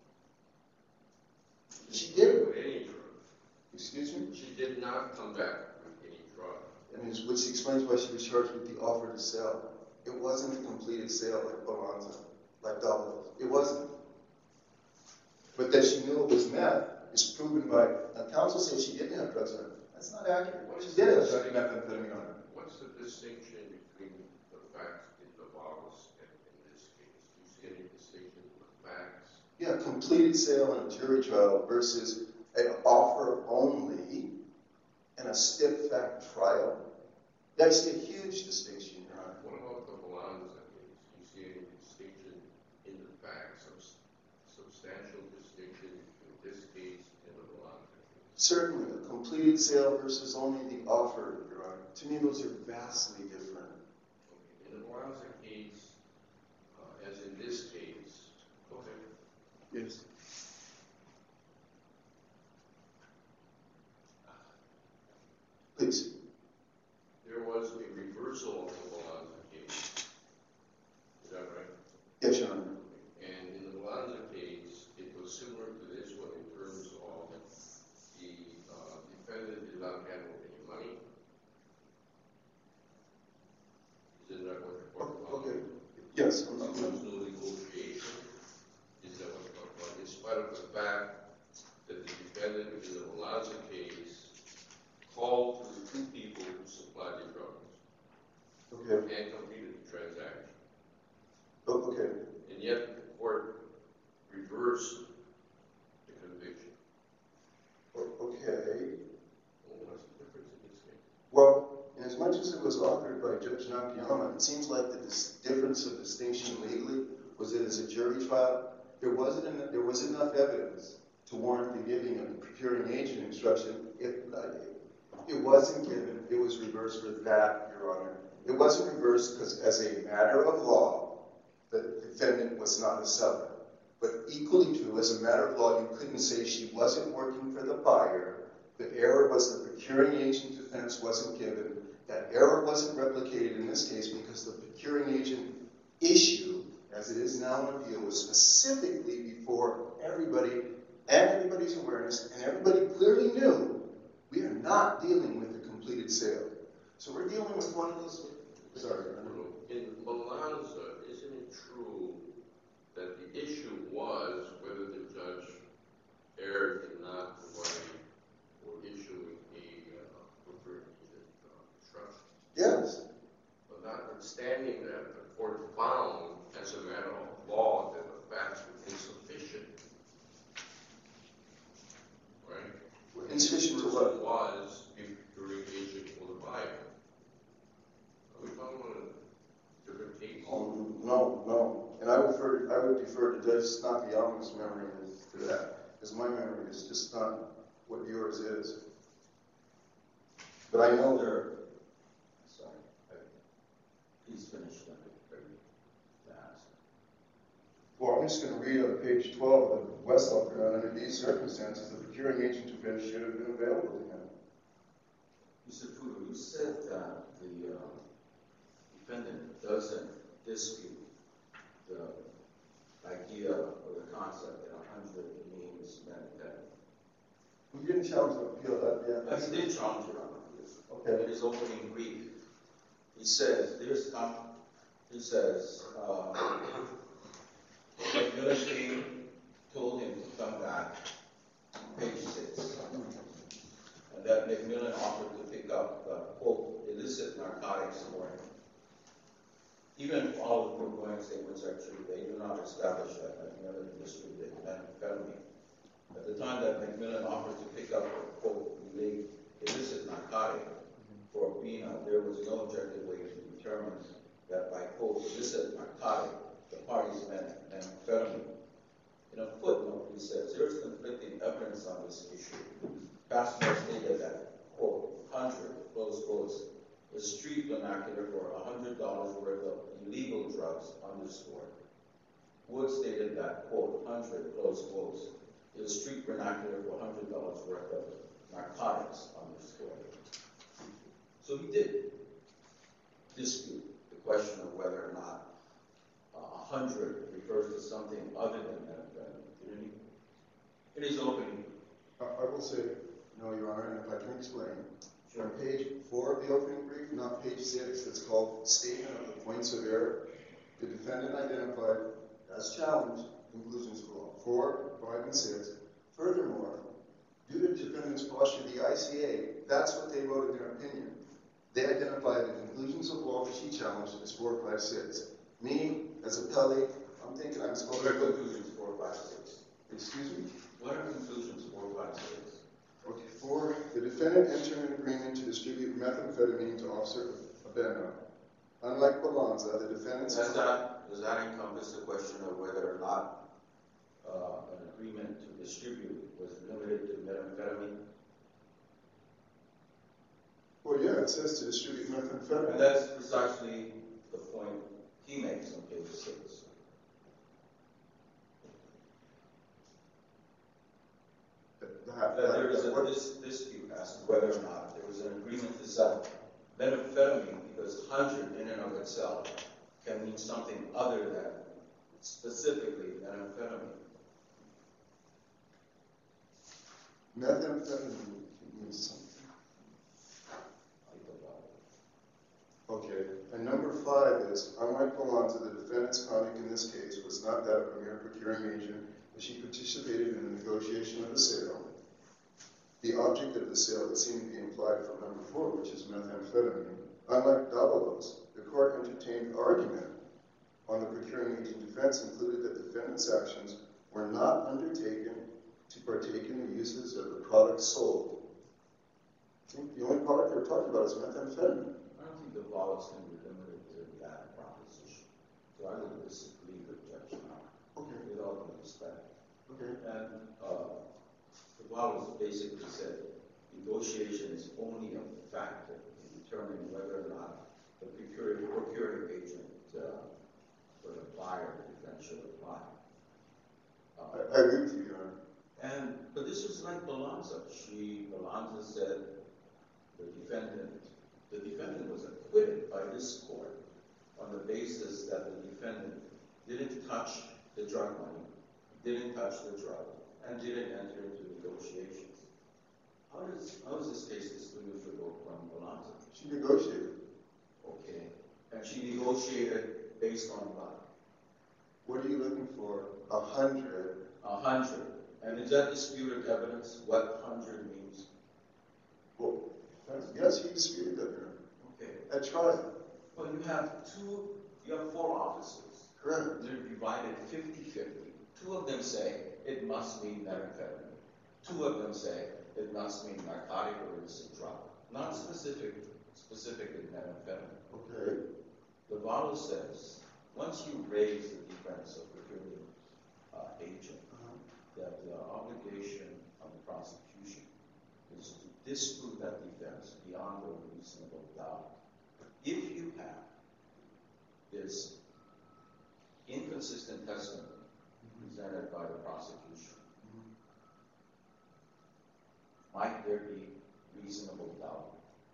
She didn't. With any drug. Excuse me? She did not come back with any drug. And which explains why she was charged with the offer to sell. It wasn't a completed sale like Bonanza, like Domino's. It wasn't. But that she knew it was meth is proven by, counsel says she didn't have drugs on her. That's not accurate. She did have methamphetamine on her. What's the distinction between the facts in the bottles and in this case? Do you see any distinction in the facts? Yeah, completed sale in a jury trial versus an offer only in a stiff fact trial. That's a huge distinction, Your Honor. What about the Bonanza case? Do you see any distinction in the facts, substantial distinction between this case and the Bonanza case? Certainly, a completed sale versus only the offer, Your Honor. To me, those are vastly different. Okay. In the Bonanza case, as in this case, okay. Yes. Please. There was a reversal of the Bonanza case. Is that right? Yes, Your Honor. And in the Bonanza case, it was similar to this one in terms of the defendant did not handle any money. Isn't that what you're talking about? Okay. Yes. There was no negotiation. Is that what you're talking about? It's defendant in the Balanza case called to the two people who supplied the drugs Okay. and completed the transaction. Oh, okay. And yet the court reversed the conviction. Okay. Well, what's the difference in this case? Well, as much as it was authored by Judge Nakayama, it seems like the difference of distinction legally was that as a jury trial, there was enough evidence to warrant the giving of the procuring agent instruction. If it wasn't given, it was reversed for that, Your Honor. It wasn't reversed because as a matter of law, the defendant was not a seller. But equally true, as a matter of law, you couldn't say she wasn't working for the buyer. The error was the procuring agent defense wasn't given. That error wasn't replicated in this case because the procuring agent issue, as it is now in appeal, was specifically before everybody and everybody's awareness, and everybody clearly knew we are not dealing with a completed sale. So we're dealing with one of those. Sorry. In Balanza, isn't it true that the issue was whether the judge erred in not providing or issuing a procuring agent instruction? Yes. But notwithstanding that, the court found, as a matter of law, that the facts were insufficient. Right? Insufficient to The what? person was the procuring agent for the buyer. Are we talking about a different case? Oh, no. And I would defer to Judge Nakayama's memory to that, because my memory is just not what yours is. But I know there. Sorry. Please finish that. Well, I'm just going to read on page 12 of Westlaw. Under these circumstances, the procuring agent defense should have been available to him. Mr. Fudo, you said that the defendant doesn't dispute the idea or the concept that 100 means methamphetamine. We didn't challenge the appeal that yet. He did challenge it on appeal. Okay. In his opening brief, he says, McMillan came, told him to come back, page 6, and that McMillan offered to pick up, quote, illicit narcotics for him. Even if all of the foregoing statements are true, they do not establish that McMillan distributed methamphetamine. At the time that McMillan offered to pick up a, quote, illicit narcotic for Bina, there was no objective way to determine that by, quote, illicit narcotic, the parties meant methamphetamine. In a footnote, he says, there is conflicting evidence on this issue. Passmore stated that, quote, 100, close quotes, was street vernacular for $100 worth of illegal drugs, underscore. Wood stated that, quote, 100, close quotes, is street vernacular for $100 worth of narcotics, underscore. So he did dispute the question of whether or not 100 refers to something other than methamphetamine, didn't he? In his opening. I will say, no, Your Honor, and if I can explain. On page 4 of the opening brief, not page 6, it's called Statement of the Points of Error. The defendant identified as challenged conclusions of law 4, 5, and 6. Furthermore, due to the defendant's posture, the ICA, that's what they wrote in their opinion. They identified the conclusions of law that she challenged as 4, 5, 6. Me, as a appellee, I'm thinking I'm supposed to What are conclusions 4, 5, 6? Excuse me? What are conclusions 4, 5, 6? Okay, 4, the defendant entered an agreement to distribute methamphetamine to Officer Abena. Unlike Balanza, the defendant's... Does that encompass the question of whether or not an agreement to distribute was limited to methamphetamine? Well, yeah, it says to distribute methamphetamine. And that's precisely the point he makes on page 6. That there is a dispute as to whether or not there was an agreement to sell methamphetamine, because 100 in and of itself can mean something other than specifically methamphetamine. Methamphetamine means something. Okay, and number 5 is, unlike Balanza, the defendant's conduct in this case was not that of a mere procuring agent, but she participated in the negotiation of the sale. the object of the sale that seemed to be implied from number 4, which is methamphetamine, unlike Davalos, the court entertained argument on the procuring agent defense included that defendant's actions were not undertaken to partake in the uses of the product sold. I think the only product they're talking about is methamphetamine. I don't think the violence can be limited to that proposition. So I would disagree with Judge Maurer. Okay. With all due respect. Okay. And the violence basically said negotiation is only a factor in determining whether or not the procuring agent or the buyer defense should apply. I agree with you, Your Honor. But this was like Balanza. Balanza said the defendant was acquitted by this court on the basis that the defendant didn't touch the drug money, didn't touch the drug, and didn't enter into negotiations. How is this case distinguishable from Balanza? She negotiated. Okay. And she negotiated based on what? What are you looking for? 100. 100. And is that disputed evidence, what 100 means? Well, yes, he disputed that, Your Honor. Okay. At trial. Well, you have 4 officers. Correct. They're divided 50-50. 2 of them say it must mean methamphetamine. 2 of them say it must mean narcotic or illicit drug. Not specifically methamphetamine. Okay. The Valo says, once you raise the defense of procuring agent, that the obligation of the prosecution is to disprove that defense beyond a reasonable doubt. If you have this inconsistent testimony presented by the prosecution, might there be reasonable doubt?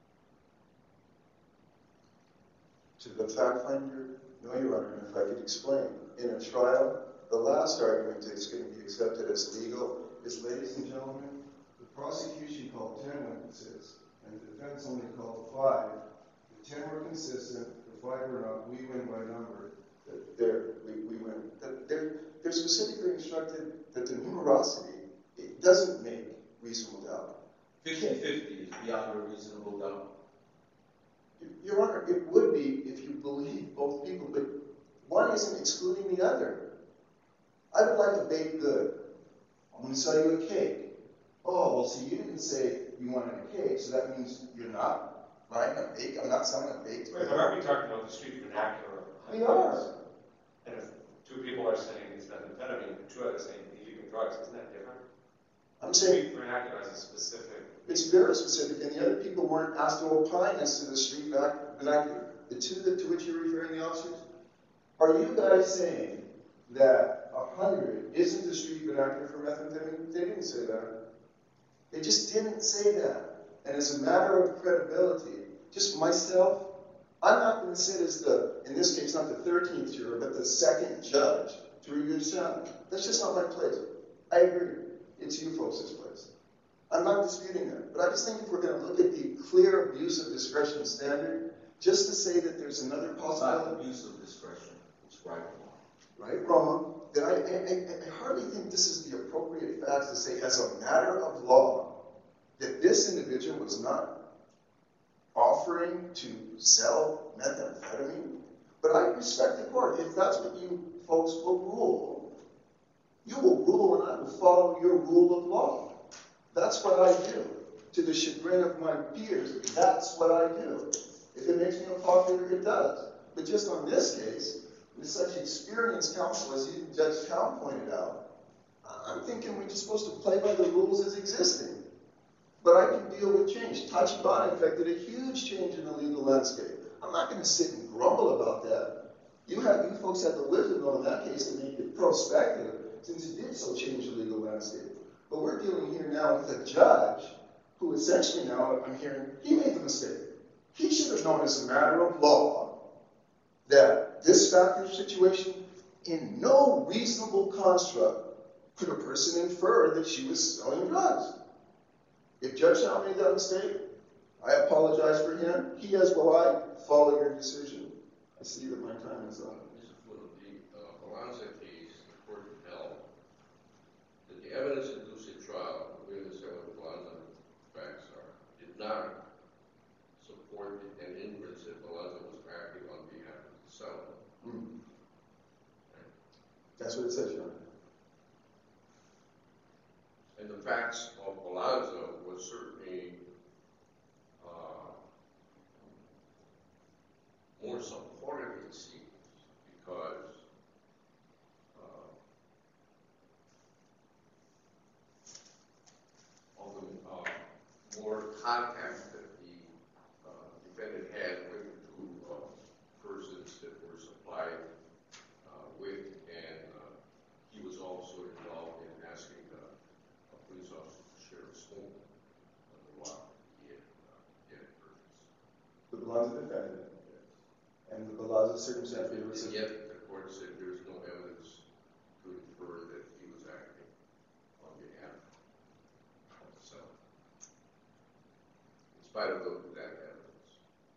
To the fact finder, no, Your Honor, and if I could explain. In a trial, the last argument that's going to be accepted as legal is, ladies and gentlemen, the prosecution called 10 witnesses, and the defense only called 5. The 10 were consistent, the 5 were not. We win by number. We win. They're specifically instructed that the numerosity, it doesn't make reasonable doubt. 50-50 is beyond a reasonable doubt. Your Honor, it would be if you believe both people, but one isn't excluding the other. I would like a baked good. I'm going to sell you a cake. Oh, well, see, you didn't say you wanted a cake, so that means you're not buying a bake. I'm not selling a baked good. But aren't we talking about the street vernacular? We are. And if 2 people are saying it's methamphetamine, 2 others saying illegal drugs, isn't that different? I'm saying Street vernacular is a specific. it's very specific, and the other people weren't asked to opine as to the street vernacular. The 2 to which you're referring, the officers, are you guys saying that 100 isn't the street vernacular for methamphetamine? They didn't say that. They just didn't say that. And as a matter of credibility, just myself, I'm not going to sit as in this case, not the 13th juror, but the 2nd judge to review the challenge. That's just not my place. I agree. It's you folks' place. I'm not disputing that. But I just think if we're going to look at the clear abuse of discretion standard, just to say that there's another It's possibility. not abuse of discretion. It's right or wrong. Right, wrong, then I hardly think this is the appropriate fact to say as a matter of law that this individual was not offering to sell methamphetamine. But I respect the court. If that's what you folks will rule, you will rule and I will follow your rule of law. That's what I do. To the chagrin of my peers, that's what I do. If it makes me unpopular, it does. But just on this case, with such experienced counsel as even Judge Cowan pointed out, I'm thinking we're just supposed to play by the rules as existing. But I can deal with change. Tachibana affected a huge change in the legal landscape. I'm not going to sit and grumble about that. You folks had the wisdom though in that case to make it prospective, since it did so change the legal landscape. But we're dealing here now with a judge who essentially now, I'm hearing, he made the mistake. He should have known as a matter of law that this factor situation, in no reasonable construct, could a person infer that she was selling drugs. If Judge Shaw made that mistake, I apologize for him. He as will I follow your decision. I see that my time is up. For the Balanza case, the court held that the evidence induced at trial, we understand what Balanza not support an inference that Palazzo was acting on behalf of the seller. That's what it says, Your Honor. And the facts of Palazzo was certainly more supportive, it seems, because of the more contact that the defendant had with the two persons that were supplied with, and he was also involved in asking a police officer to share a smoke on the lot he had purchased. The Palazzo defendant. And the Palazzo circumstance And yet the court said there's no evidence to infer that he was acting on behalf of the seller, in spite of that evidence.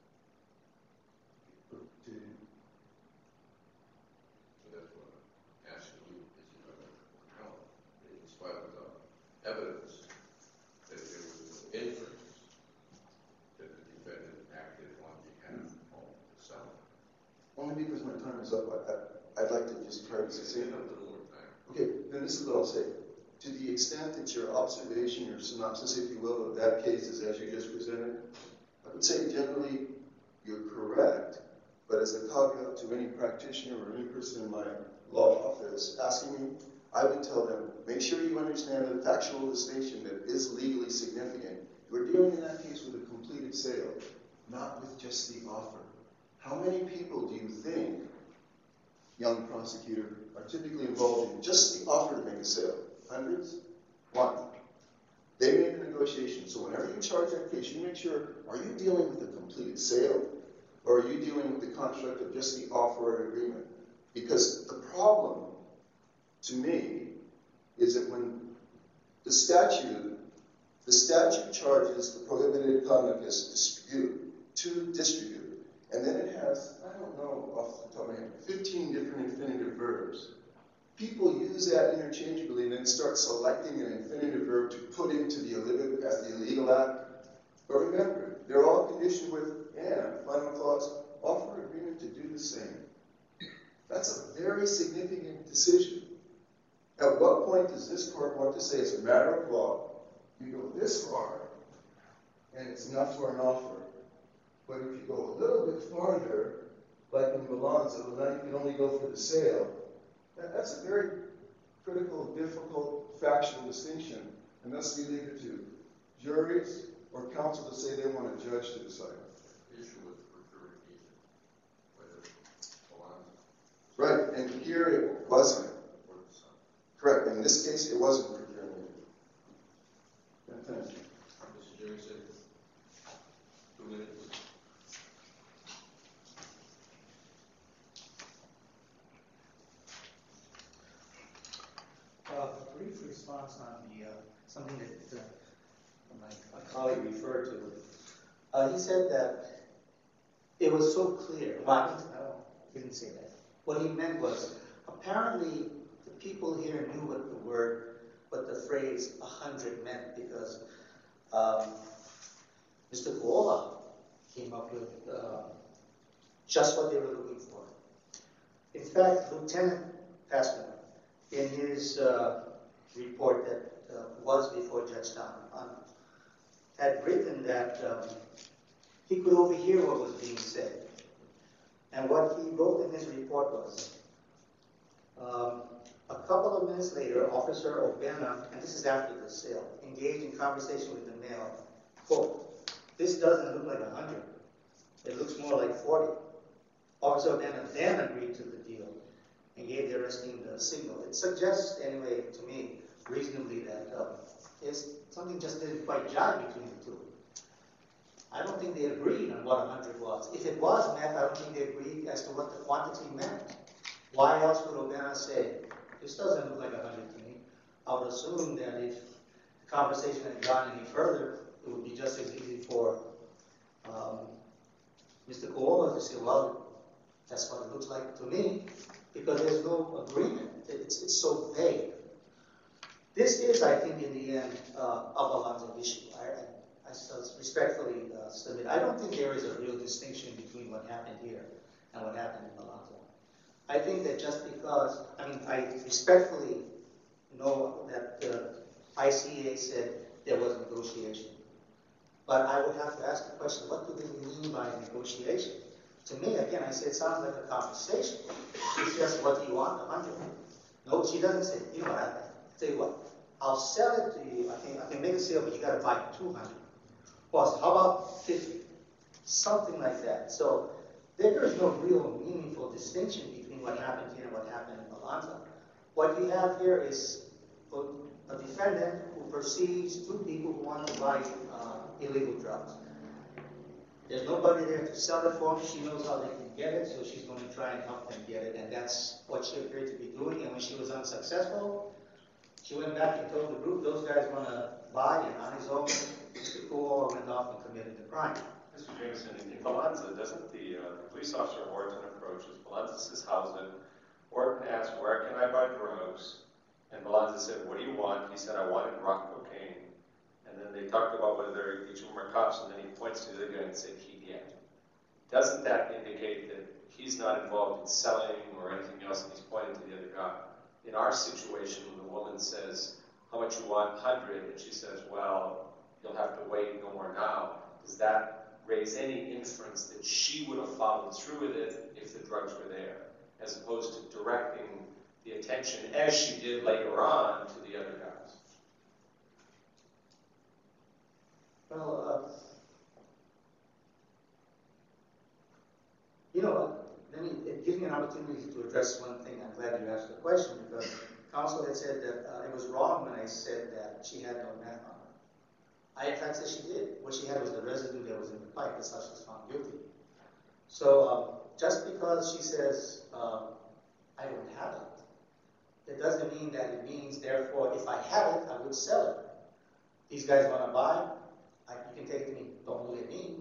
So that's what I'm asking you, is it going to count, in spite of the evidence that there was no inference that the defendant acted on behalf of the seller? Only because my time is up, I'd like to just try to say A little more time. Okay, then this is what I'll say. To the extent that your observation, your synopsis, if you will, of that case is as you just presented, I would say generally you're correct, but as a caveat to any practitioner or any person in my law office asking me, I would tell them, make sure you understand the factual distinction that is legally significant. We're dealing in that case with a completed sale, not with just the offer. How many people do you think, young prosecutor, are typically involved in just the offer to make a sale? Hundreds? One. They made the negotiation. So whenever you charge that case, you make sure, are you dealing with a completed sale? Or are you dealing with the construct of just the offer or agreement? Because the problem, to me, is that when the statute charges the prohibited conduct as to distribute, and then it has, I don't know off the top of my head, 15 different infinitive verbs. People use that interchangeably and then start selecting an infinitive verb to put into the illegal act. But remember, they're all conditioned with, and, final clause, offer agreement to do the same. That's a very significant decision. At what point does this court want to say, as a matter of law, you go this far, and it's enough for an offer? But if you go a little bit farther, like in Malonzo, now you can only go for the sale. That's a very critical, difficult, factual distinction, and thus we leave it to juries or counsel to say they want a judge to decide. The issue was procurement, whether Malonzo. Right, and here it wasn't. Correct, in this case it wasn't procurement. Thank you. Mr. Jimson, 2 minutes. A brief response on the something that my colleague referred to. He said that it was so clear. Well, he didn't say that. What he meant was, apparently the people here knew what the phrase 100 meant, because Mr. Koala came up with just what they were looking for. In fact, Lieutenant Passman, in his report that was before Judge Donovan, had written that he could overhear what was being said. And what he wrote in his report was, a couple of minutes later, Officer Obena, and this is after the sale, engaged in conversation with the male. Quote, "This doesn't look like 100. It looks more like 40. Officer Obena then agreed to the deal and gave the arresting the signal. It suggests, anyway, to me, reasonably, that something just didn't quite jive between the two. I don't think they agreed on what 100 was. If it was meth, I don't think they agreed as to what the quantity meant. Why else would Obena say, this doesn't look like 100 to me? I would assume that if the conversation had gone any further, it would be just as easy for Mr. Koala to say, well, that's what it looks like to me, because there's no agreement. It's so vague. This is, I think, in the end, a Alonzo issue. I respectfully submit, I don't think there is a real distinction between what happened here and what happened in Malanta. I think that just because, I respectfully know that the ICA said there was negotiation. But I would have to ask the question, what do they mean by negotiation? To me, again, I say it sounds like a conversation. It's just, what do you want, 100? No, she doesn't say, you know what, I tell you what, I'll sell it to you, I can make a sale, but you gotta buy 200. Boss, how about 50? Something like that. So there is no real meaningful distinction between what happened here and what happened in Malanta. What you have here is a defendant who perceives two people who want to buy illegal drugs. There's nobody there to sell it for them. She knows how they can get it, so she's going to try and help them get it, and that's what she appeared to be doing. And when she was unsuccessful, she went back and told the group those guys want to buy, and on his own, Mr. Kuo went off and committed the crime. Mr. Jameson, in Balanza, doesn't the police officer Orton approaches, Balanza says, how's it? Orton asks, where can I buy drugs? And Balanza said, what do you want? He said, I wanted rock cocaine. And then they talked about whether each of them are cops, and then he points to the other guy and said, he did. Doesn't that indicate that he's not involved in selling or anything else, and he's pointing to the other guy? In our situation, when the woman says, how much you want, 100, and she says, well, you'll have to wait, no more now, does that raise any inference that she would have followed through with it if the drugs were there, as opposed to directing the attention, as she did later on, to the other guys? Well, let me, it gives me an opportunity to address one thing. I'm glad you asked the question, because counsel had said that it was wrong when I said that she had no meth on her. I, in fact, said she did. What she had was the residue that was in the pipe. That's how she was found guilty. So just because she says, I don't have it doesn't mean that it means, therefore, if I had it, I would sell it. These guys want to buy, you can take it to me. Don't look at me.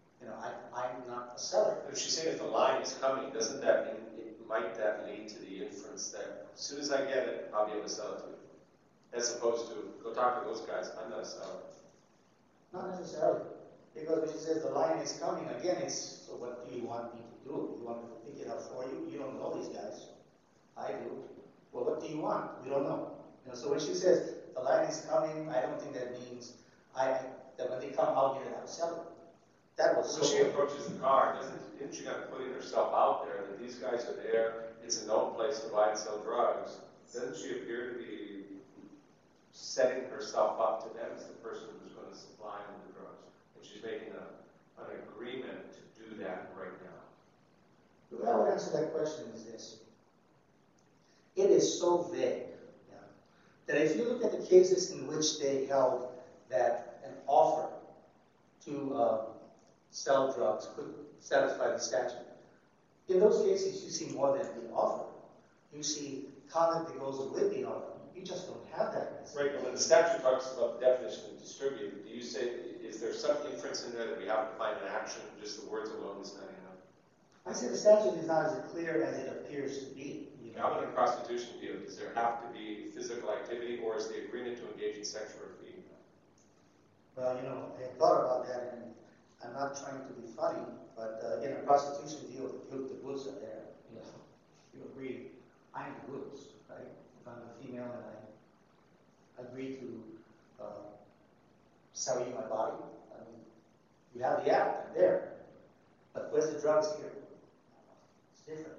I'm not a seller. If she's saying if the line is coming, doesn't that mean, might that lead to the inference that as soon as I get it, I'll be able to sell it to you? As opposed to, go talk to those guys, I'm not a seller. Not necessarily. Because when she says the line is coming, again, it's, so what do you want me to do? You want me to pick it up for you? You don't know these guys. I do. Well, what do you want? We don't know. So when she says the line is coming, I don't think that means that when they come, I'll get it, I'll sell it. That was so she approaches the car, didn't she got to put herself out there that these guys are there, it's a known place to buy and sell drugs? Doesn't she appear to be setting herself up to them as the person who's going to supply them the drugs? And she's making an agreement to do that right now. The way I would answer that question is this. It is so vague that if you look at the cases in which they held that an offer to sell drugs could satisfy the statute, in those cases you see more than the offer. You see conduct that goes with the offer. You just don't have that. Right, but when the statute talks about the definition of distributed, do you say, is there some inference in there that we have to find an action, just the words alone is not enough? I say the statute is not as clear as it appears to be. How about in prostitution deal? Does there have to be physical activity, or is the agreement to engage in sex for a fee? Well, I thought about that, and I'm not trying to be funny, but in a prostitution deal, the goods are there. You agree, I'm the goods, right? If I'm a female and I agree to sell you my body, you have the act, I'm there. But where's the drugs here? It's different.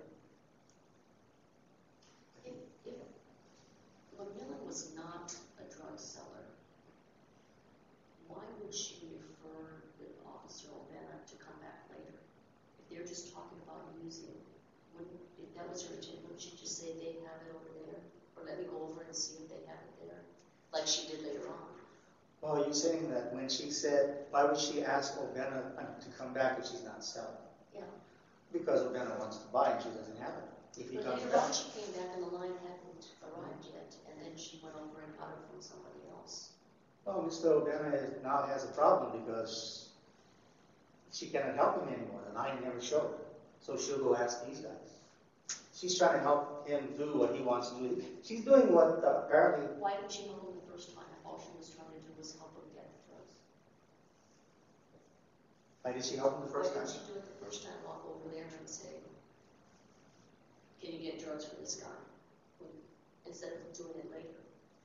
If McMillan was not a drug seller, why would she refer the Officer O'Banner to come back later? If they're just talking about using, if that was her intent, wouldn't she just say they have it over there? Or let me go over and see if they have it there, like she did later on? Well, you're saying that when she said, why would she ask O'Banner to come back if she's not selling? Yeah. Because O'Banner wants to buy and she doesn't have it. If he But comes later on, back, she came back and the line hadn't arrived yet, and then she went over and got it from somebody else. well, Mr. O'Banner now has a problem because she cannot help him anymore. The line never showed. So she'll go ask these guys. She's trying to help him do what he wants to do. She's doing what apparently. Why didn't she help him the first time? All she was trying to do was help him get the drugs. Why did she help him the first Why time? didn't she do it the first time, walk over there and say, can you get drugs for this guy? Instead of doing it later.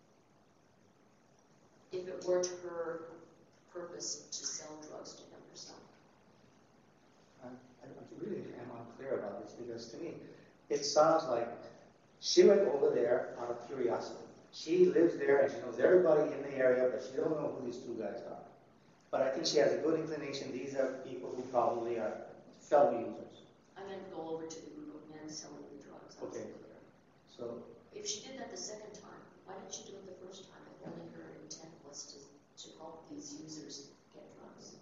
If it weren't her purpose to sell drugs to him herself. I really am unclear about this because to me, it sounds like she went over there out of curiosity. She lives there and she knows everybody in the area, but she don't know who these two guys are. But I think she has a good inclination. These are people who probably are fellow users. I meant go over to the group of men selling the drugs. I wasn't clear. So If she did that the second time, why didn't she do it the first time if only her intent was to help these users get drugs?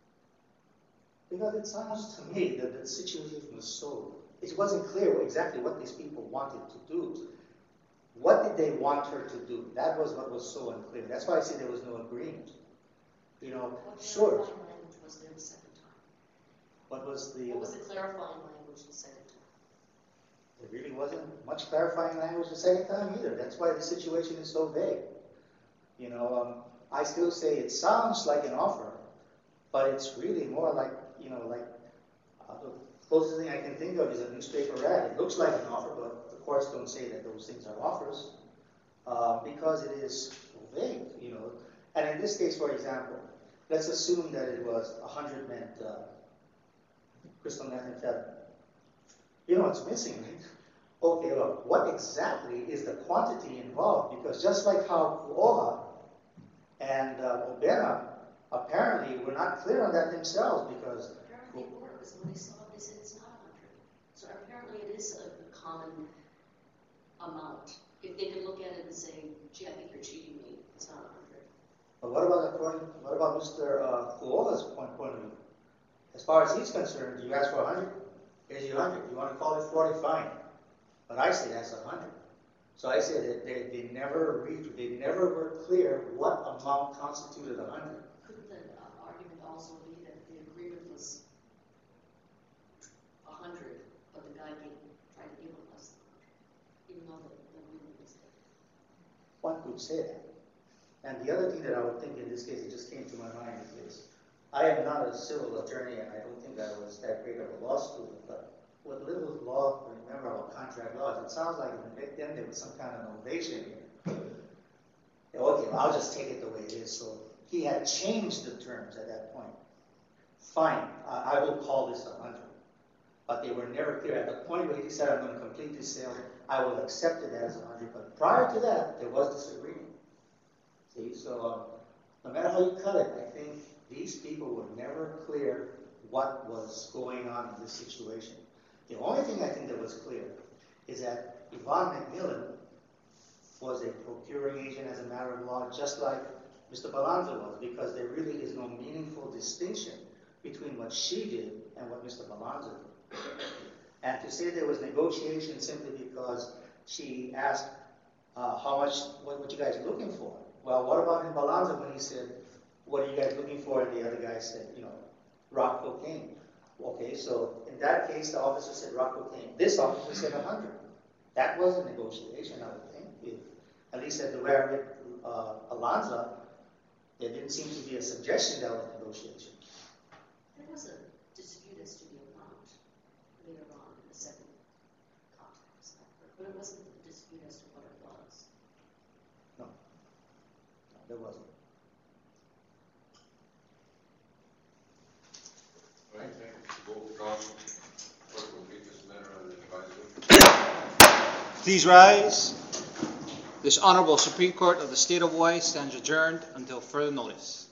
because it sounds to me that the situation was so, it wasn't clear exactly what these people wanted to do. What did they want her to do? That was what was so unclear. That's why I say there was no agreement. You know, What sure. clarifying language was there the second time? What was the? What was the clarifying language the second time? There really wasn't much clarifying language the second time either. That's why the situation is so vague. You know, I still say it sounds like an offer, but it's really more like, you know, like the closest thing I can think of is a newspaper ad. It looks like an offer, but the courts don't say that those things are offers because it is vague, you know. And in this case, for example, let's assume that it was 100 meant crystal methamphetamine. You know what's missing, right? Okay, look, what exactly is the quantity involved? Because just like how Kuoha and Obena apparently were not clear on that themselves because Apparently it were, because when they saw it, they said it's not 100. So apparently it is a common amount. If they can look at it and say, gee, I think you're cheating me, it's not 100. But what about Mr. Kuoha's point of view? As far as he's concerned, you ask for 100, here's your 100. You want to call it 40, fine. But I say that's 100. So I say that they never were clear what amount constituted 100. Couldn't the argument also be that the agreement was 100, but the guy tried to give him less than 100, even though the agreement was there? One could say that. And the other thing that I would think in this case, it just came to my mind, is I am not a civil attorney, and I don't think I was that great of a law student, but what little law I remember about contract laws, it sounds like back then there was some kind of innovation here. Okay, well, I'll just take it the way it is. So he had changed the terms at that point. Fine, I will call this 100. But they were never clear. At the point where he said, I'm going to complete this sale, I will accept it as 100. But prior to that, there was disagreement. See, so no matter how you cut it, I think these people were never clear what was going on in this situation. The only thing I think that was clear is that Yvonne McMillan was a procuring agent as a matter of law, just like Mr. Balanza was, because there really is no meaningful distinction between what she did and what Mr. Balanza did. And to say there was negotiation simply because she asked how much, what you guys are looking for? Well, what about in Balanza when he said, what are you guys looking for? And the other guy said, you know, rock cocaine. Okay, so in that case, the officer said rock cocaine. This officer said 100. That was a negotiation, I would think. At least at the way I read Alonza, there didn't seem to be a suggestion that was negotiation. There was a dispute as to the amount later on in the second context, but it wasn't a dispute as to what it was. No, there wasn't. All right, thank you. Both counsel. Court will take this matter under advisement. Please rise. This Honorable Supreme Court of the State of Hawaii stands adjourned until further notice.